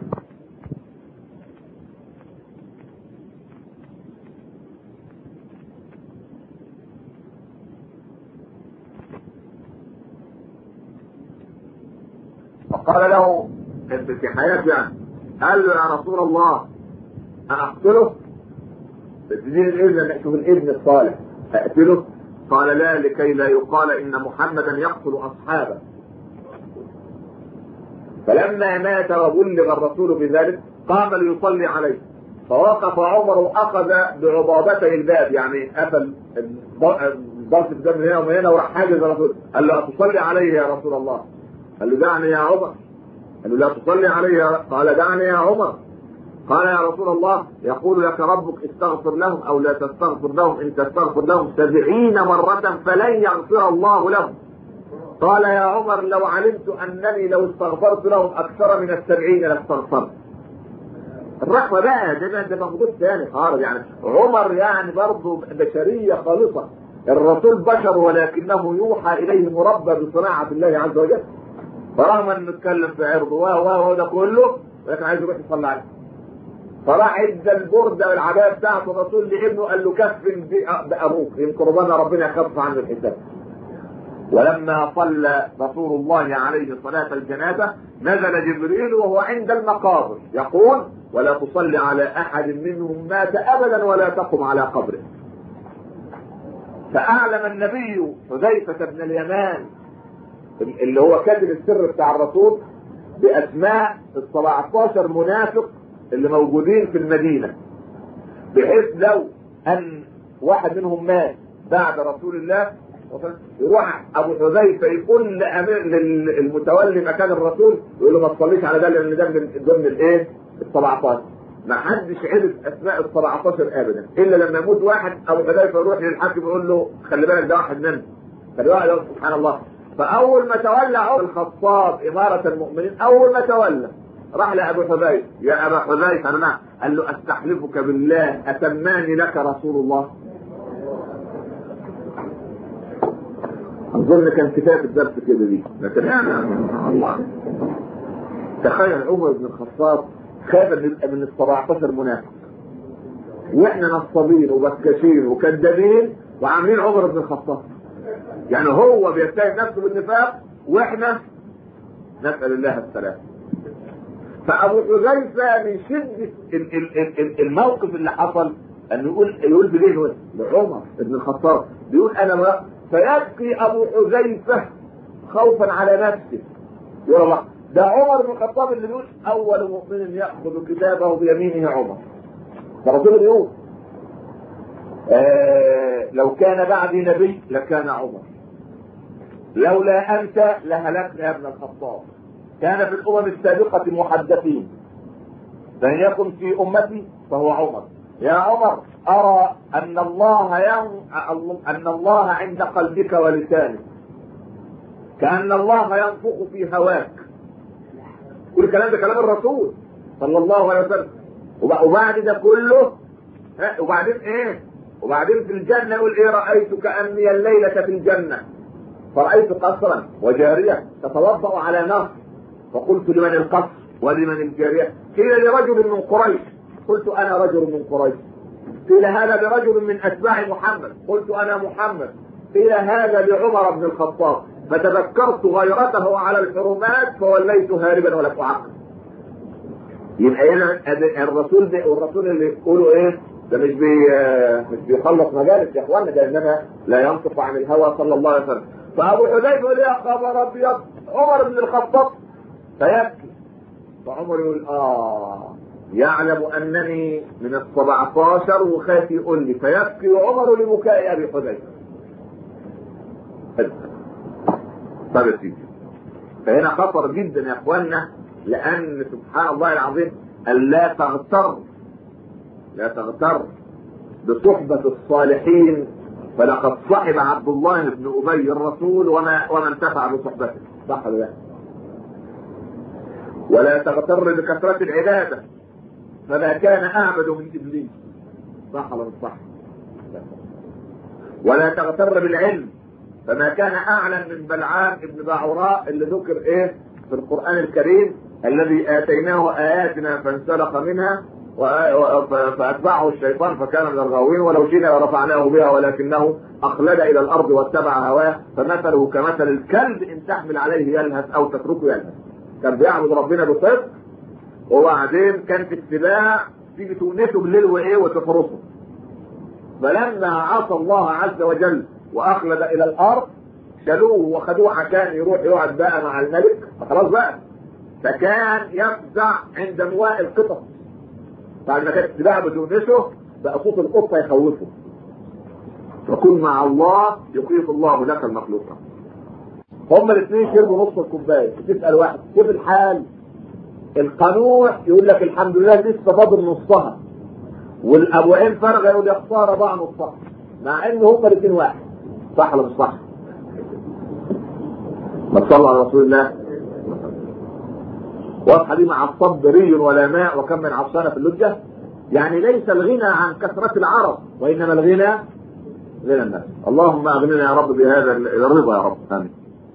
فقال له في حياته يعني قال له يا رسول الله أقتله؟ تدين الابن ان اشوف الابن الصالح اقتله؟ قال لا، لكي لا يقال ان محمدا يقتل اصحابه. فلما مات وبلغ الرسول بذلك قام ليصلي عليه، فوقف عمر واخذ بعضابتي الباب، يعني قفل ضرب الدم هنا ومن هنا وراح حاجز الرسول. قال له اتصلي عليه يا رسول الله؟ قال له دعني يا عمر. قال له لا تصلي عليه. قال دعني يا عمر. قال يا رسول الله يقول لك ربك استغفر لهم او لا تستغفر لهم، ان تستغفر لهم سبعين مرة فلن يغفر الله لهم. قال يا عمر لو علمت انني لو استغفرت لهم اكثر من السبعين لاستغفرت. الرحمة بقى ده ده موجود ثاني خالص. يعني عمر يعني برضه بشرية خالصة، الرسول بشر ولكنه يوحى اليه مربى بصناعة الله عز وجل. فرغم ان نتكلم في عرضه وهو ده كله ولكن عايز يروح يصلي عليه. فراح ادى البرده والعبايه بتاعته الرسول لابنه قال له كفن بابوك يمكن ربنا ربنا يخفف عنه الحساب. ولما صلى رسول الله عليه صلاه الجنازه نزل جبريل وهو عند المقابر يقول ولا تصلي على احد منهم مات ابدا ولا تقم على قبره. فاعلم النبي حذيفه بن اليمان اللي هو كاتب السر بتاع الرسول باسماء السبعتاشر منافق اللي موجودين في المدينة، بحيث لو ان واحد منهم مات بعد رسول الله يروح ابو حذيفه يقول لامير للمتولي مكان الرسول يقول له ما تصليش على ده لان ده من ضمن الايه؟ السبعتاشر. ما حدش عرف اسماء السبعتاشر ابدا الا لما يموت واحد ابو حذيفه يروح للحاكم يقول له خلي بالك ده واحد منهم. فالواحد سبحان الله. فاول ما تولى عمر الخطاب اماره المؤمنين اول ما تولى راح لابو حذيفه يا ابا حذيفه انا قال له استحلفك بالله اتماني لك رسول الله. اظن كان كتاب الدرس كده دي لكن انا الله تخيل عمر بن الخطاب خاف من السبعتاشر منافق واحنا نصابين وبكاشين وكذابين وعاملين عمر بن الخطاب. يعني هو بيتهم نفسه بالنفاق واحنا نسال الله السلامه. فابو حذيفه من شده الموقف اللي حصل انه يقول يقول بليه لعمر بن الخطاب بيقول انا ما فيبكي ابو حذيفه خوفا على نفسه. يقول الله ده عمر بن الخطاب اللي بيقول اول مؤمن ياخذ كتابه بيمينه عمر. فالرسول بيقول آه لو كان بعدي نبي لكان عمر، لولا انت لهلكنا يا ابن الخطاب. كان في الامم السابقه محدثين فان يكن في امتي فهو عمر. يا عمر ارى ان الله ين... ان الله عند قلبك ولسانك كأن الله ينفخ في هواك. كل الكلام ده كلام الرسول صلى الله عليه وسلم. وبعد ده كله وبعدين ايه؟ وبعدين في الجنه يقول ايه؟ رايت كأني الليله في الجنه فرأيت قصرا وجاريه تتوضأ على نهر فقلت لمن القصر ولمن الجاريه؟ قيل لرجل من قريش قلت انا رجل من قريش. قيل هذا لرجل من اتباع محمد قلت انا محمد. قيل هذا لعمر بن الخطاب فتذكرت غيرته على الحرمات فوليت هاربا ولم اعقل. يبقى هنا الرسول ده والرسول اللي يقولوا ايه؟ ده مش بي مش بيخلص مجالس يا اخوانا، ده انما لا ينطق عن الهوى صلى الله عليه وسلم. فابو حذيفه يقول يا خبر ابيض عمر بن الخطاب فيبكي. فعمر يقول اه يعلم انني من السبعتاشر وخايف يقول لي فيبكي عمر لبكاء ابي حذيفه. طيب يا سيدي، فهنا خطر جدا يا اخوانا، لان سبحان الله العظيم الا تغتر لا تغتر بصحبة الصالحين، فلقد صحب عبد الله بن ابي الرسول وما وما انتفع بصحبته، صح ولا لا؟ ولا تغتر بكثرة العبادة فما كان اعبد من ابليس، صح ولا مش صح؟ ولا تغتر بالعلم فما كان اعلم من بلعام ابن باعوراء اللي ذكر ايه في القرآن الكريم، الذي اتيناه اياتنا فانسلخ منها فاتبعه الشيطان فكان من الغاوين ولو شئنا لرفعناه بها ولكنه اخلد الى الارض واتبع هواه فمثله كمثل الكلب ان تحمل عليه يلهث او تتركه يلهث. كان بيعبد ربنا بصدق وبعدين كان في اتباع تيجي تونسه بالليل وايه وتفرصه، فلما عصى الله عز وجل واخلد الى الارض شالوه وخدوه عشان يروح يقعد بقى مع الملك، فخلاص بقى فكان يفزع عند مواء القطط، بعد ما كانت اتباع بتونسه بقى صوت القطه يخوفه. فكن مع الله يقيف الله لك المخلوقات. هما الاثنين شربوا نص الكوبايه، تسال واحد كيف الحال؟ القنوع يقول لك الحمد لله لسه فاضل نصها، والابو عين فرغه يقول يا خساره ضاع نصها، مع ان هما الاثنين واحد، صح ولا مش صح؟ ما صلى على رسول الله. واضحه دي مع الصب ري ولا ماء وكم من عطشان في اللجه. يعني ليس الغنى عن كثره العرب وانما الغنى غنى الناس. اللهم اغننا يا رب بهذا الرضا يا رب، امين.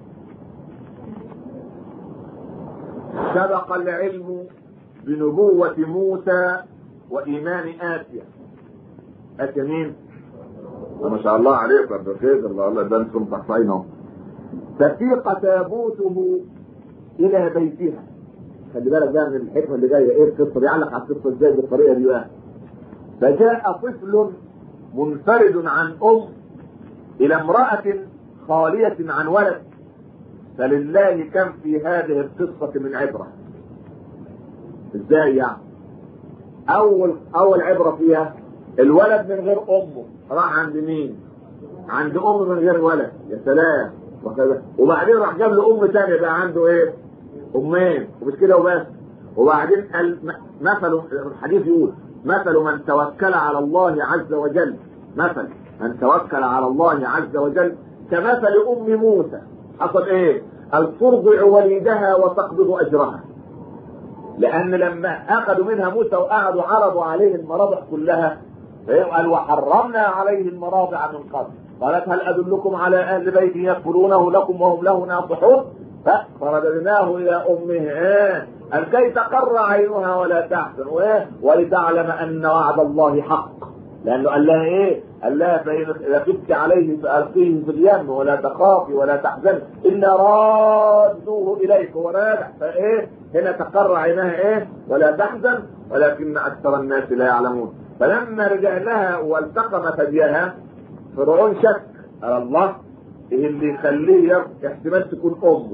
سبق العلم بنبوة موسى وإيمان آسيا. آسيا مين؟ ما شاء الله عليك يا خير، الله الله ده انتم تحصينهم. فسيق تابوته إلى بيتها. خلي بالك بقى من الحكمة اللي جاية، إيه القصة؟ بيعلق على القصة إزاي بالطريقة دي بقى. فجاء طفل منفرد عن أم إلى امرأة خالية عن ولد، فلله كم في هذه القصة من عبرة. ازاي يعني؟ اول اول عبرة فيها الولد من غير امه راح عند مين؟ عند ام من غير ولد، يا سلام. وبعدين راح جاب له ام ثانيه بقى عنده ايه؟ امين، ومش كده وبس. وبعدين مثل الحديث يقول مثل من توكل على الله عز وجل، مثل من توكل على الله عز وجل كمثل ام موسى. حصل ايه؟ أن ترضع وليدها وتقبض أجرها، لأن لما أخذوا منها موسى وقعدوا عرضوا عليه المراضع كلها، قال وحرمنا عليه المراضع من قبل، قالت هل أدلكم على أهل بيت يكفلونه لكم وهم له ناصحون؟ فرددناه إلى أمه إيه؟ كي تقر عينها ولا تحزن ولتعلم أن وعد الله حق، لأنه قال لها إيه؟ قال لها فإذا خفت عليه فألقيه في اليم ولا تخافي ولا تحزني إلا رادوه إليك ورادع. فإيه؟ هنا تقر عينها إيه؟ ولا تحزن ولكن أكثر الناس لا يعلمون. فلما رجع لها والتقم ثديها فرعون شك، قال الله إيه اللي يخليه احتمال تكون أمه،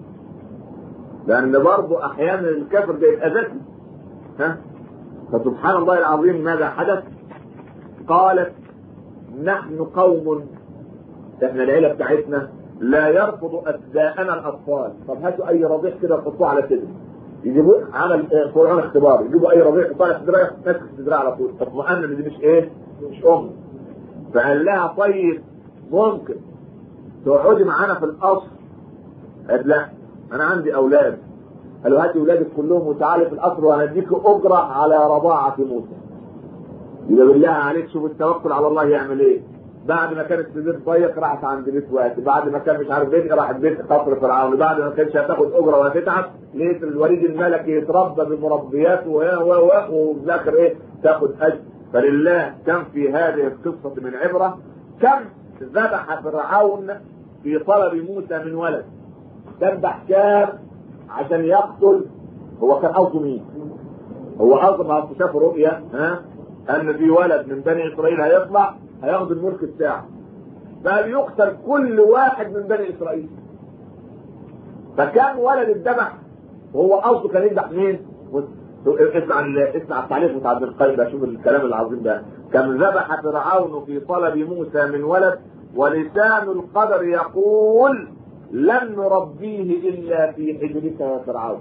لأن برضه أحيانا الكافر بيبقى ذكي. ها؟ فسبحان الله العظيم ماذا حدث؟ قالت نحن قوم، احنا العيله بتاعتنا لا يرفض ابناءنا الاطفال. طب هاتوا اي رضيع كده وحطوه على صدره، يجيبوا عمل قرآن اختبار، يجيبوا اي رضيع يحطوه على صدرها ماسك صدرها على طول، اطمئن ان دي مش ايه؟ مش ام. فقال لها طيب ممكن تقعدي معانا في القصر؟ قالت لا انا عندي اولاد. قالوا هاتي اولادك كلهم وتعالي في القصر وهنديك اجره على رضاعه موسى. يبقى بالله عليك شوف التوكل على الله يعمل ايه. بعد ما كانت في بيت ضيق راحت عند بيت واسع، بعد ما كان مش عارف بيت راحت بيت قصر فرعون، بعد ما كانش هتاخد اجره ولا تتعب لقيت الوليد الملكي يتربى بمربيات و و وفي الاخر ايه؟ تاخد اجر. فلله كم في هذه القصه من عبره. كم ذبح فرعون في طلب موسى من ولد، ذبح كام عشان يقتل. هو كان قصده مين؟ هو قصده ما شاف رؤيا ها ان في ولد من بني اسرائيل هيطلع هياخد الملك بتاعه، بل يقتل كل واحد من بني اسرائيل. فكان ولد الذبح وهو قصده كان يذبح مين؟ اسمع اسمع التعليق بتاع ابن القيم ده، شوف الكلام العظيم ده. كم ذبح فرعون في طلب موسى من ولد، ولسان القدر يقول لن نربيه الا في حجرك يا فرعون.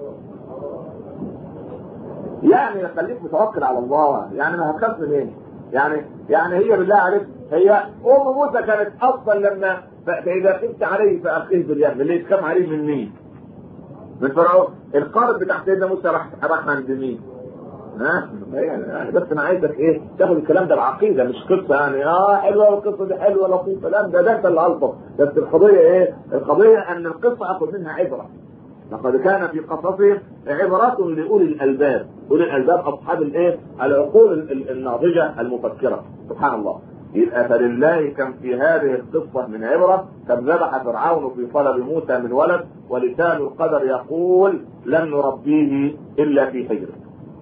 يعني خليك متوكل على الله، يعني ما هتخاف من ايه؟ يعني يعني هي بالله عليك، هي ام موسى كانت اصلا لما فاذا خفت عليه فاخيه باليم، اللي يتخاف عليه من مين؟ من فرعون. القارب بتاع سيدنا موسى راح راح عند مين؟ ها؟ يعني بس انا عايزك ايه؟ تاخد الكلام ده بعقيده، مش قصه يعني اه حلوه القصه دي حلوه لطيفه، لا ده ده اللي الطف. بس القضيه ايه؟ القضيه ان القصه اخذ منها عبره. لقد كان في قصصهم عبرة لأولي الألباب، أولي الألباب أصحاب الإيه؟ العقول الناضجة المفكرة. سبحان الله. يبقى فلله كم في هذه القصة من عبرة. كم ذبح فرعون في طلب موسى من ولد، ولسان القدر يقول لن نربيه إلا في حجره.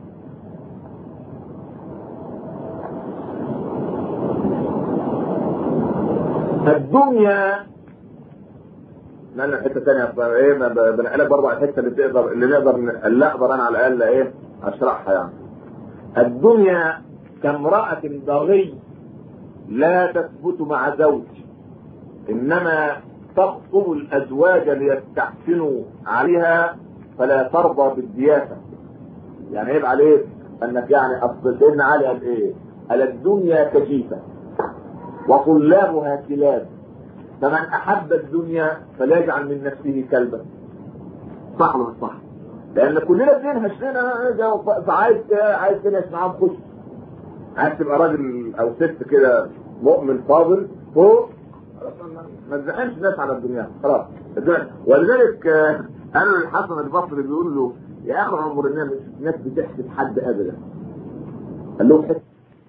الدنيا لأن الحته الثانيه ايه بنقلك برضه على الحته اللي تقدر اللي نقدر اللي اقدر انا على الاقل ايه اشرحها يعني. الدنيا كامرأة بغي لا تثبت مع زوج، انما تخطب الازواج ليستحسنوا عليها فلا ترضى بالدياسه. يعني عيب عليك انك يعني اصل سيدنا علي قال ايه؟ قال الدنيا كجيفه وطلابها كلاب، فمن احب الدنيا فليجعل من نفسه كلبا. صح ولا صح؟ لان كلنا بننهش لنا، فعايز عايز تنهش معاهم خش، عايز تبقى راجل او ست كده مؤمن فاضل فوق، ما تزعلش الناس على الدنيا خلاص. ولذلك قالوا للحسن البصري بيقول له يا اخي عمر الناس بتحسد حد ابدا. قال لهم حسد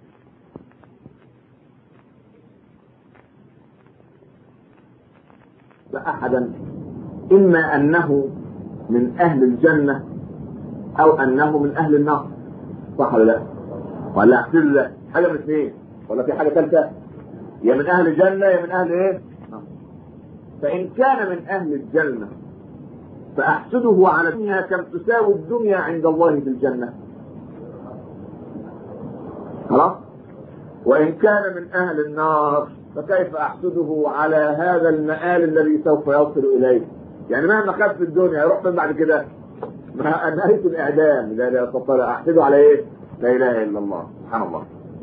احدا اما انه من اهل الجنه او انه من اهل النار. صح ولا لا؟ ولا احسد لا حاجه من اثنين، ولا في حاجه ثالثه؟ يا من اهل الجنه يا من اهل ايه؟ فان كان من اهل الجنه فاحسده على الدنيا كم تساوي الدنيا عند الله في الجنه. خلاص؟ وان كان من اهل النار فكيف احسده على هذا المآل الذي سوف يصل اليه؟ يعني مهما خد في الدنيا يروح فين بعد كده؟ نهاية الاعدام. لا لا تطلع احسده على ايه؟ لا اله الا الله. سبحان الله.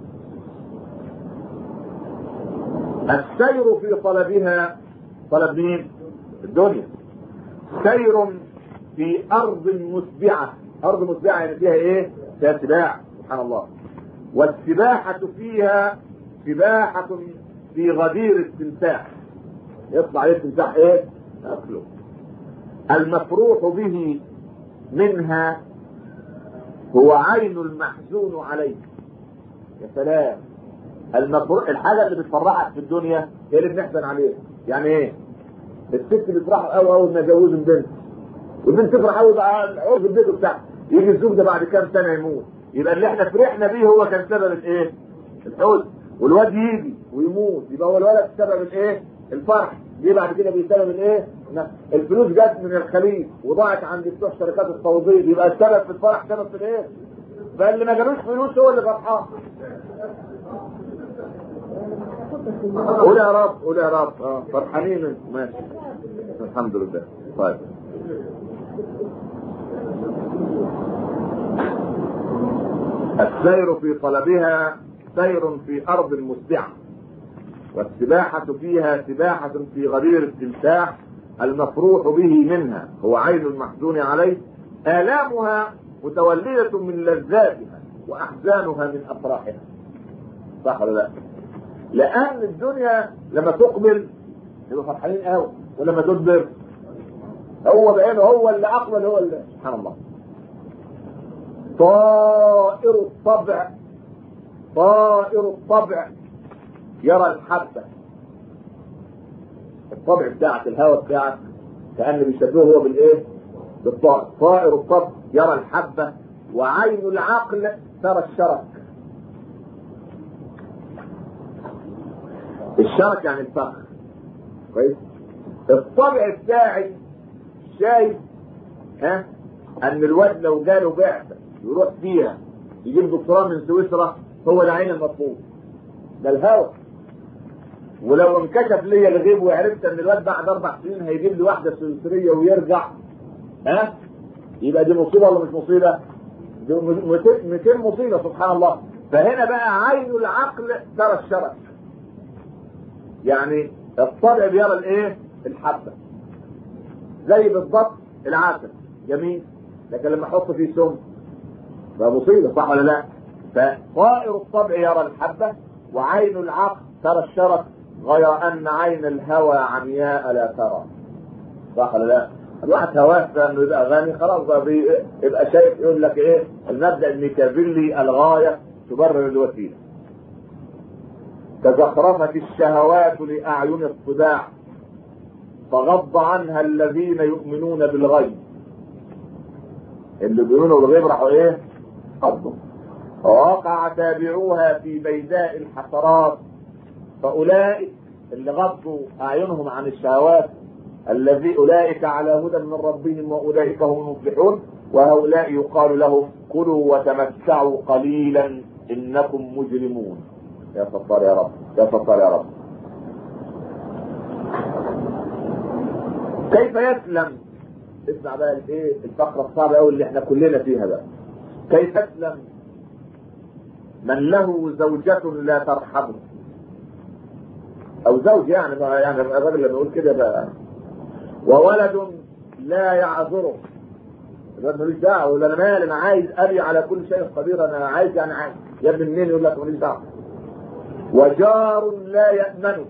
السير في طلبها طلب مين؟ الدنيا. سير في ارض مسبعه. ارض مسبعه يعني فيها ايه؟ فيها سباع. سبحان الله. والسباحه فيها سباحه في غدير التمساح. يطلع عليه التمساح ايه؟ اكله. المفروح به منها هو عين المحزون عليه. يا سلام. المفروح الحاجه اللي بتفرحك في الدنيا هي اللي بنحزن عليها. يعني ايه؟ الست بتفرح قوي اول ما يجوزوا البنت، والبنت تفرح قوي بقى عرض البيت بتاعها، يجي الزوج ده بعد كام سنه يموت، يبقى اللي احنا فرحنا بيه هو كان سبب الايه؟ الحزن. والواد يجي ويموت يبقى هو الولد سبب الايه؟ الفرح. دي بعد كده بسبب الايه؟ الفلوس جت من الخليج وضاعت عند بتوع شركات التوظيف، يبقى السبب في الفرح سبب في الايه؟ فاللي ما جالوش فلوس هو اللي فرحان. قول يا رب قول يا رب. اه فرحانين انتم ماشي الحمد لله. طيب السير في طلبها سير في ارض مسبعه، والسباحه فيها سباحه في غدير التمساح. المفروح به منها هو عين المحزون عليه. آلامها متولدة من لذاتها واحزانها من افراحها. صح ولا لا؟ لان الدنيا لما تقبل يبقى فرحانين قوي، ولما تدبر هو بعينه هو اللي اقبل هو اللي سبحان الله. طائر الطبع طائر الطبع يرى الحبة. الطبع بتاعك الهواء بتاعك كأنه بيشبهه هو بالايه؟ بالطائر. طائر الطبع يرى الحبة وعين العقل ترى الشرك. الشرك يعني الفخر. كويس؟ الطبع بتاعي شايف ها ان الواد لو جاله بعثة يروح فيها يجيب دكتوراه من سويسرا، هو العين المطلوب ده الهوى. ولو انكشف لي الغيب وعرفت ان الواد بعد اربع سنين هيجيب لي واحده سويسريه ويرجع، ها يبقى دي مصيبه ولا مش مصيبه؟ دي مئتين مصيبه سبحان الله. فهنا بقى عين العقل ترى الشرع، يعني الطبع بيرى الايه؟ الحبه. زي بالضبط العسل جميل، لكن لما احط فيه سم فمصيبه، صح ولا لا؟ فطائر الطبع يرى الحبه، وعين العقل ترى الشرف، غير ان عين الهوى عمياء لا ترى، صح ولا لا؟ الواحد هواه انه يبقى غني خلاص بقى يبقى شايف، يقول لك ايه المبدا الميكافيلي، الغايه تبرر الوسيله. تزخرفت الشهوات لاعين الصداع فغض عنها الذين يؤمنون بالغيب. اللي بيؤمنوا بالغيب راحوا ايه؟ غضوا. ووقع تابعوها في بيداء الحسرات، فاولئك اللي غضوا اعينهم عن الشهوات الذي اولئك على هدى من ربهم واولئك هم المفلحون، وهؤلاء يقال لهم كلوا وتمتعوا قليلا انكم مجرمون. يا ستار يا رب، يا ستار يا رب. كيف يسلم؟ اسمع بقى الايه الفقره الصعبه قوي اللي احنا كلنا فيها بقى. كيف يسلم من له زوجة لا ترحمه، او زوج يعني يعني الراجل لما يقول كده بقى، وولد لا يعذره، الولد ماليش دعوه، ولا انا مالي، انا عايز ابي على كل شيء قدير، انا عايز يعني عايز يا ابن منين، يقول لك ماليش دعوه. وجار لا يأمنه،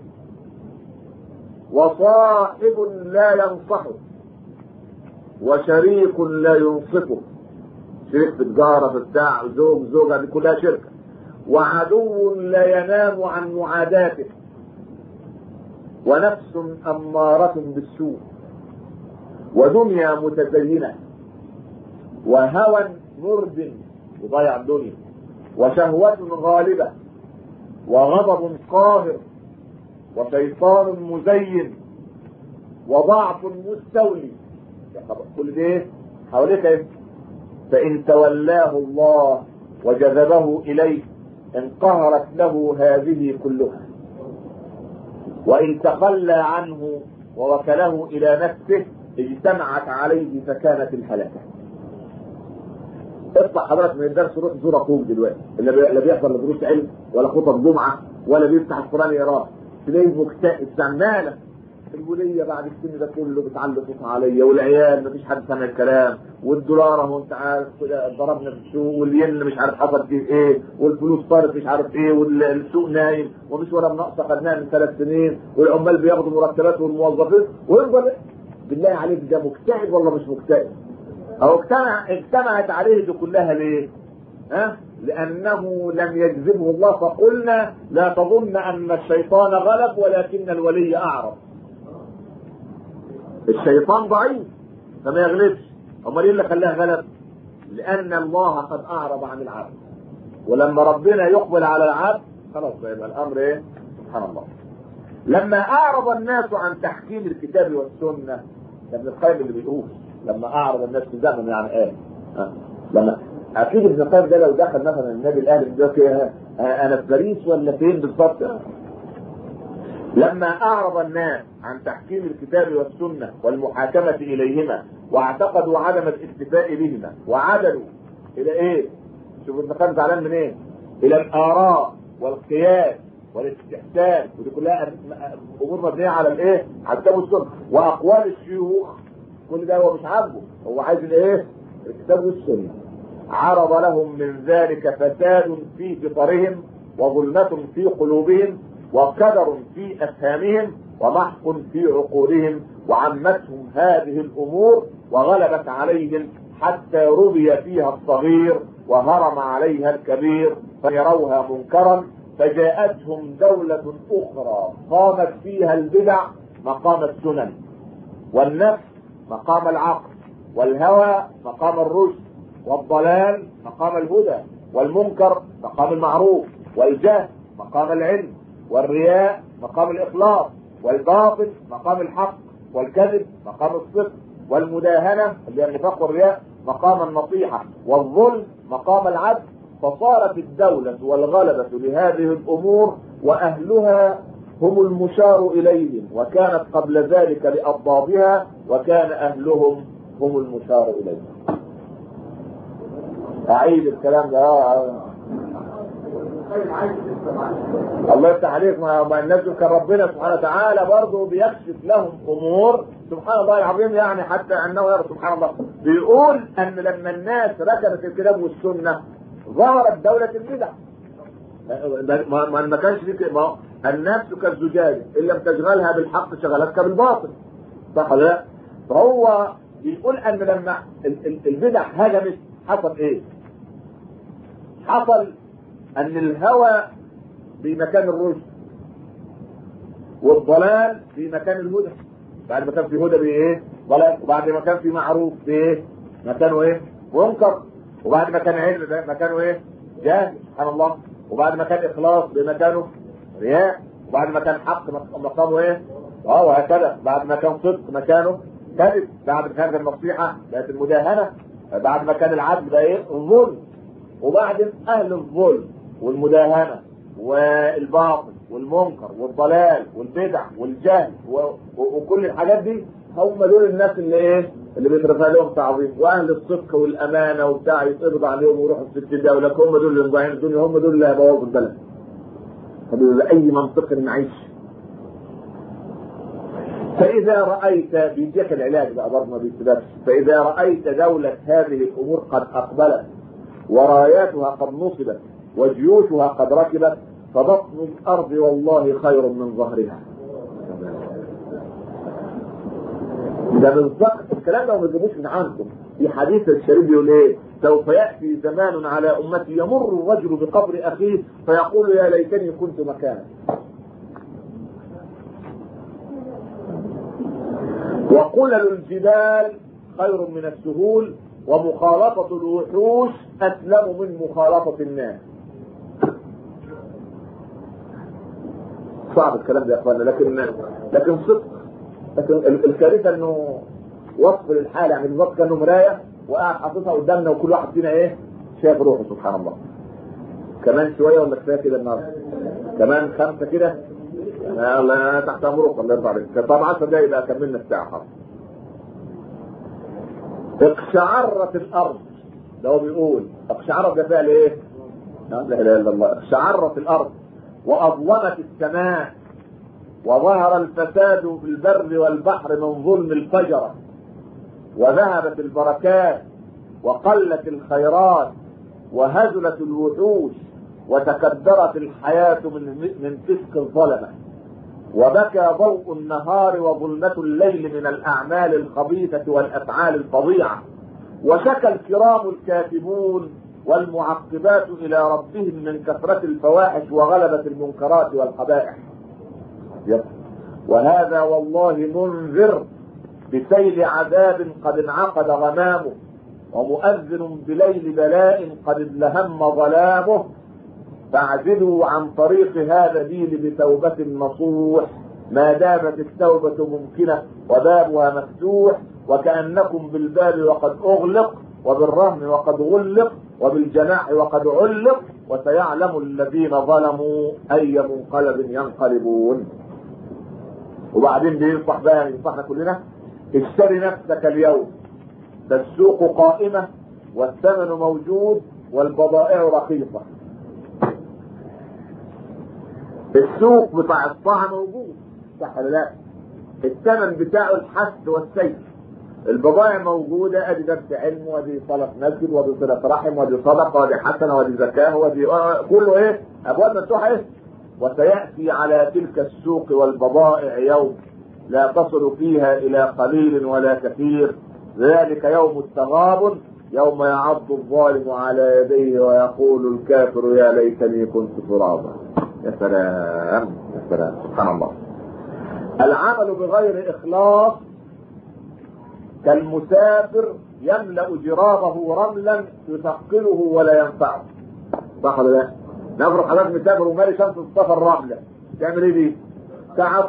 وصاحب لا ينصحه، وشريك لا ينصفه، شريك في تجاره في بتاع، زوج زوجه، دي كلها شركه. وعدو لا ينام عن معاداته، ونفس أمارة بالسوء، ودنيا متزينة، وهوى مرد يضيع الدنيا، وشهوة غالبة، وغضب قاهر، وشيطان مزين، وضعف مستولي. كل ده حواليك ايه؟ فإن تولاه الله وجذبه إليه انقهرت له هذه كلها، وإن تخلى عنه ووكله إلى نفسه اجتمعت عليه فكانت الهلكة. اطلع حضرتك من الدرس روح زور اخوك دلوقتي، اللي بيحضر لدروس علم ولا خطب جمعة ولا بيفتح القرآن يقراه، تلاقيه مكتئب زعلان. الولية بعد السن ده كله بتعلق صوتها عليا، والعيال مفيش حد سامع الكلام، والدولار اهو انت عارف ضربنا في السوق، والين مش عارف حصل فيه ايه، والفلوس صارت مش عارف ايه، والسوق نايم ومش ولا مناقصه خدناها من ثلاث سنين، والعمال بياخدوا مرتبات والموظفين، ويفضل بالله عليك ده مكتئب ولا مش مكتئب؟ او اجتمع اجتمعت عليه دي كلها ليه؟ ها؟ لأنه لم يجذبه الله، فقلنا لا تظن أن الشيطان غلب ولكن الولي أعرض. الشيطان ضعيف فما يغلبش، امال ايه اللي خلاه غلب؟ لان الله قد اعرض عن العبد، ولما ربنا يقبل على العبد خلاص يبقى الامر ايه؟ سبحان الله. لما اعرض الناس عن تحكيم الكتاب والسنه، ابن القيم اللي بيقول لما اعرض الناس في زمن يعني ايه؟ أه. لما اكيد ابن القيم ده لو دخل مثلا النبي الاهلي ده انا في باريس ولا فين بالظبط؟ لما أعرض الناس عن تحكيم الكتاب والسنة والمحاكمة إليهما واعتقدوا عدم الاكتفاء بهما وعدلوا إلى إيه؟ شوف ابن القيم زعلان من إيه؟ إلى الآراء والقياس والاستحسان، ودي كلها أمور مبنية على الإيه؟ على الكتاب والسنة وأقوال الشيوخ. كل ده هو مش عاجبه، هو عايز الإيه؟ الكتاب والسنة. عرض لهم من ذلك فساد في فطرهم، وظلمة في قلوبهم، وقدر في أفهامهم، ومحق في عقولهم، وعمتهم هذه الأمور وغلبت عليهم حتى ربي فيها الصغير وهرم عليها الكبير فيروها منكرا، فجاءتهم دولة أخرى قامت فيها البدع مقام السنن، والنفس مقام العقل، والهوى مقام الرشد، والضلال مقام الهدى، والمنكر مقام المعروف، والجهل مقام العلم، والرياء مقام الإخلاص، والباطل مقام الحق، والكذب مقام الصدق، والمداهنة اللي هي النفاق والرياء مقام النصيحة والظلم مقام العدل، فصارت الدولة والغلبة لهذه الأمور وأهلها هم المشار إليهم، وكانت قبل ذلك لأضدادها وكان أهلهم هم المشار إليهم. أعيد الكلام ده. آه. الله يفتح عليك. ما الناس كان ربنا سبحانه وتعالى برضه بيكشف لهم امور سبحان الله العظيم، يعني حتى انه يرى سبحان الله بيقول ان لما الناس ركبت الكتاب والسنه ظهرت دوله البدع. ما ما كانش في كده. النفس كالزجاجه ان لم تشغلها بالحق شغلتك بالباطل، صح ولا لا؟ فهو بيقول ان لما البدع هجمت حصل ايه؟ حصل ان الهوى في مكان الرشد والضلال في مكان الهدى. بعد ما كان في هدى بايه؟ ضلال. وبعد ما كان في معروف بايه؟ مكانه ايه؟ منكر. وبعد ما كان علم مكانه ايه؟ جهل سبحان الله. وبعد ما كان اخلاص بمكانه رياء. وبعد ما كان حق مقامه ايه؟ اه وهكذا. بعد ما كان صدق مكانه كذب. بعد ما كانت النصيحه بقت المداهنه. بعد ما كان العدل بقى ايه؟ الظلم. وبعدين اهل الظلم والمداهنه والباطل والمنكر والضلال والبدع والجهل و... و... وكل الحاجات دي هم دول الناس اللي ايه؟ اللي بيترفع لهم تعظيم. واهل الصدق والامانه وبتاع يتقبض عليهم ويروحوا في ست دوله. هم دول اللي مضيعين الدنيا، هم دول اللي هيبوظوا البلد. فدول اي منطق نعيش. فاذا رايت بيديك العلاج بقى برضه ما بيكتبش. فاذا رايت دوله هذه الامور قد اقبلت وراياتها قد نصبت وجيوشها قد ركبت فبطن الارض والله خير من ظهرها. ده بالظبط الكلام ده ما بيجيبوش من عندكم. في حديث الشريف يقول ايه؟ سوف ياتي زمان على امتي يمر الرجل بقبر اخيه فيقول يا ليتني كنت مكانه. وقلل الجبال خير من السهول ومخالطة الوحوش أسلم من مخالطة الناس. صعب الكلام ده يا اخوانا، لكن لكن صدق. لكن الكارثة انه وصف للحال، يعني بالظبط كانه مراية وقاعد حاططها قدامنا وكل واحد فينا ايه؟ شايف روحه سبحان الله. كمان شوية ولا كفاية كده النهارده؟ كمان خمسة كده؟ الله تحت امرك الله يرضى عليك. طبعا عشر دقايق بقى كملنا الساعة خلاص. اقشعرت الارض. ده هو بيقول اقشعرت ده فعل ايه؟ لا اله الا الله. اقشعرت الارض واظلمت السماء وظهر الفساد في البر والبحر من ظلم الفجرة وذهبت البركات وقلت الخيرات وهزلت الوحوش وتكدرت الحياة من من فسق الظلمة وبكى ضوء النهار وظلمة الليل من الأعمال الخبيثة والأفعال الفظيعة وشكى الكرام الكاتبون والمعقبات إلى ربهم من كثرة الفواحش وغلبة المنكرات والقبائح. وهذا والله منذر بسيل عذاب قد انعقد غمامه ومؤذن بليل بلاء قد ازدهم ظلامه فاعزلوا عن طريق هذا دين بتوبة نصوح ما دامت التوبة ممكنة وبابها مفتوح وكأنكم بالباب وقد أغلق وبالرهن وقد غلق وبالجناح وقد علق وسيعلم الذين ظلموا أي منقلب ينقلبون. وبعدين بينصح بقى ينصحنا كلنا اشتري نفسك اليوم فالسوق قائمة والثمن موجود والبضائع رخيصة. السوق بتاع الطاعة موجود صح ولا لا؟ الثمن بتاعه الحث والسيف. البضائع موجودة، ادي درس علم وادي صلاة مسجد وادي صلة رحم وادي صدقة وادي حسنة وادي زكاة وادي كله ايه؟ ابواب مفتوحة ايه؟ وسيأتي على تلك السوق والبضائع يوم لا تصل فيها الى قليل ولا كثير، ذلك يوم التغابن يوم يعض الظالم على يديه ويقول الكافر يا ليتني كنت ترابا. يا سلام يا سلام سبحان الله. العمل بغير اخلاص كالمسافر يملأ جرابه رملا يثقله ولا ينفعه. صح ولا لا؟ نفرض حضرتك مسافر ومالي شمس السفر رمله، تعمل ايه دي؟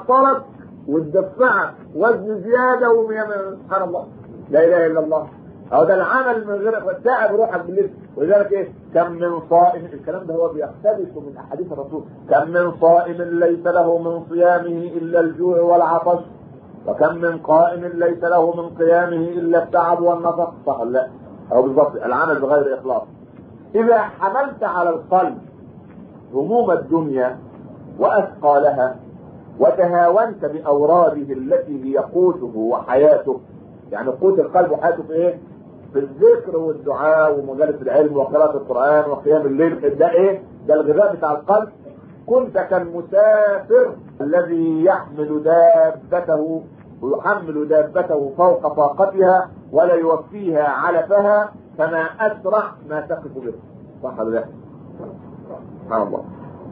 تعطلك وتدفعك وزن زياده ومية. سبحان الله لا اله الا الله. او ده العمل من غير تعب روحك بالليل. ولذلك ايه؟ كم من صائم، الكلام ده هو بيقتبس من احاديث الرسول، كم من صائم ليس له من صيامه الا الجوع والعطش، وكم من قائم ليس له من قيامه الا التعب والنفق. صح لا؟ او بالضبط العمل بغير اخلاص. اذا حملت على القلب هموم الدنيا واثقالها وتهاونت باوراده التي هي قوته وحياته، يعني قوت القلب وحياته في ايه؟ في الذكر والدعاء ومجالس العلم وقراءة القرآن وقيام الليل، ده ايه؟ ده الغذاء بتاع القلب. كنت كالمسافر الذي يحمل دابته ويحمل دابته فوق طاقتها ولا يوفيها علفها، فما اسرع ما تقف به. صح ولا لا؟ سبحان الله.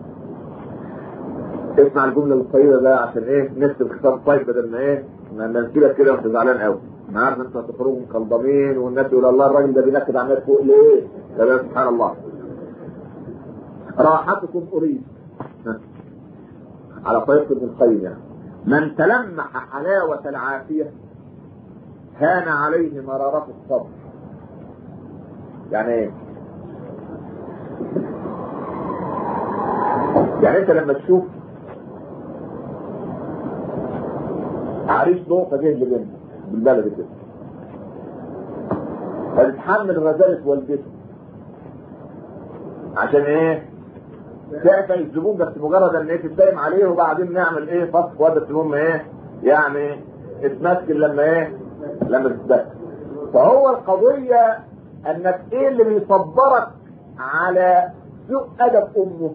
اسمع الجمله الطيبه بقى عشان ايه؟ نكتب كتاب طيب بدل ما ايه؟ ما ننسيبك كده وانت زعلان قوي. انا عارف انتوا هتخرجوا مقلضمين والناس يقول الله الراجل ده بينكد على الناس فوق ليه؟ ده سبحان الله. راحتكم اريد على طريقة ابن القيم يعني. من تلمح حلاوة العافية هان عليه مرارة الصبر. يعني ايه؟ يعني انت لما تشوف عريس نقطة جه لبنت بالبلد كده فتتحمل غزالة والدته عشان ايه؟ تعفى الزبون، بس مجرد ان ايه تتدايم عليه وبعدين نعمل ايه؟ فصل وادة المهم ايه؟ يعني اتمسكن لما ايه؟ لما تتدخل. فهو القضية انك ايه اللي بيصبرك على سوء ادب امه؟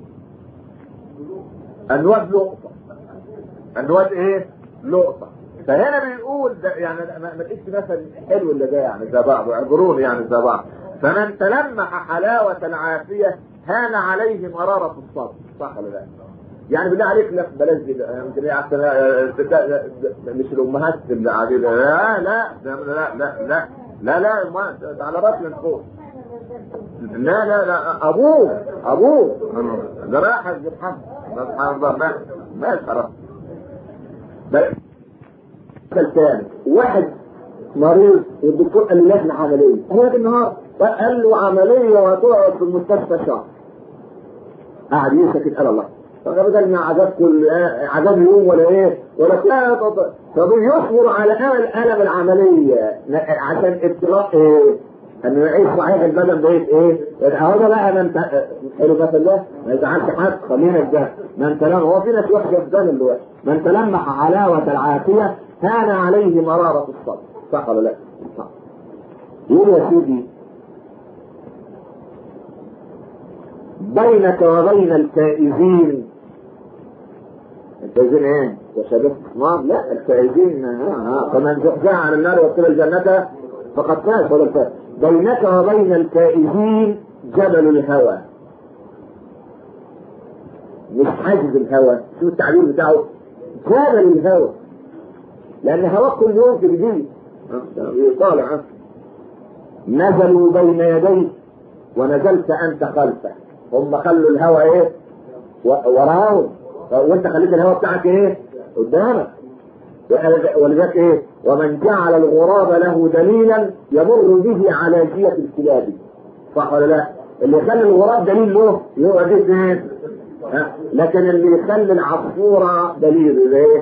الواد لقطة. الواد ايه؟ لقطة. فهنا بيقول ده يعني ما لقيتش مثلا حلو اللي ده يعني زي بعض، اعذروني يعني زي بعض. فمن تلمح حلاوة العافية هان عليه مرارة الصبر. صح ولا لا؟ يعني بالله عليك لا بلاش دي يمكن عشان مش الامهات اللي قاعدين لا لا لا لا لا لا لا ما على راس من فوق. لا لا لا ابوه ابوه ده راح يتحمل. سبحان الله. ما ما خلاص. الثاني واحد مريض والدكتور قال له لازم عمليه، هو النهار قال له عمليه وهتقعد في المستشفى شهر. قاعد يسكت قال الله فبدل ما عذاب كل عذاب يوم ولا ايه ولا لا طب يصبر على امل الم العمليه عشان ابتلاء ايه؟ انه يعيش صحيح البدن بقيت ايه؟ هو ده بقى من حلو مثل الله ما يزعلش حد. خلينا ده من تلمح، هو في ناس وحشه في دم الوحش. من تلمح حلاوه العافيه هان عليه مراره الصبر. صح ولا لا؟ صح. يقول يا سيدي بينك وبين الفائزين. الفائزين ايه؟ وشباب اسمار؟ لا الفائزين فمن زحزح عن النار وادخل الجنة فقد فاز ولا فاز. بينك وبين الفائزين جبل الهوى. مش حاجز الهوى، شو التعبير بتاعه؟ جبل الهوى، لان هواك كل يوم في جديد طالع. نزلوا بين يديك ونزلت انت خلفه. هم خلوا الهوى ايه؟ وراهم وانت خليت الهوى بتاعك ايه؟ قدامك. ولذلك ايه؟ ومن جعل الغراب له دليلا يمر به على جية الكلاب. صح ولا لا؟ اللي يخلي الغراب دليل له يقعد ايه؟ لكن اللي يخلي العصفورة دليل ايه؟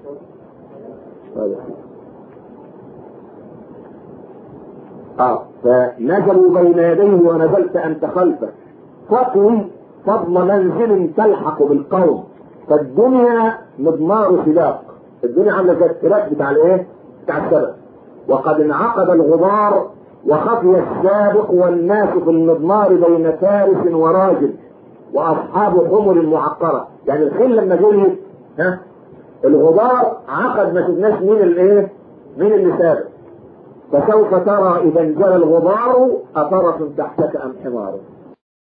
اه فنزلوا بين يديه ونزلت انت خلفه. تقوي فضل منزل تلحق بالقوم. فالدنيا مضمار سلاق. الدنيا عامله زي السلاق بتاع الايه؟ بتاع السبق. وقد انعقد الغبار وخفي السابق والناس في المضمار بين فارس وراجل واصحاب حمر معقره. يعني الخيل لما جري ها الغبار عقد ما شفناش مين الايه؟ مين اللي سابق. فسوف ترى اذا انجلى الغبار افرس تحتك ام حمار.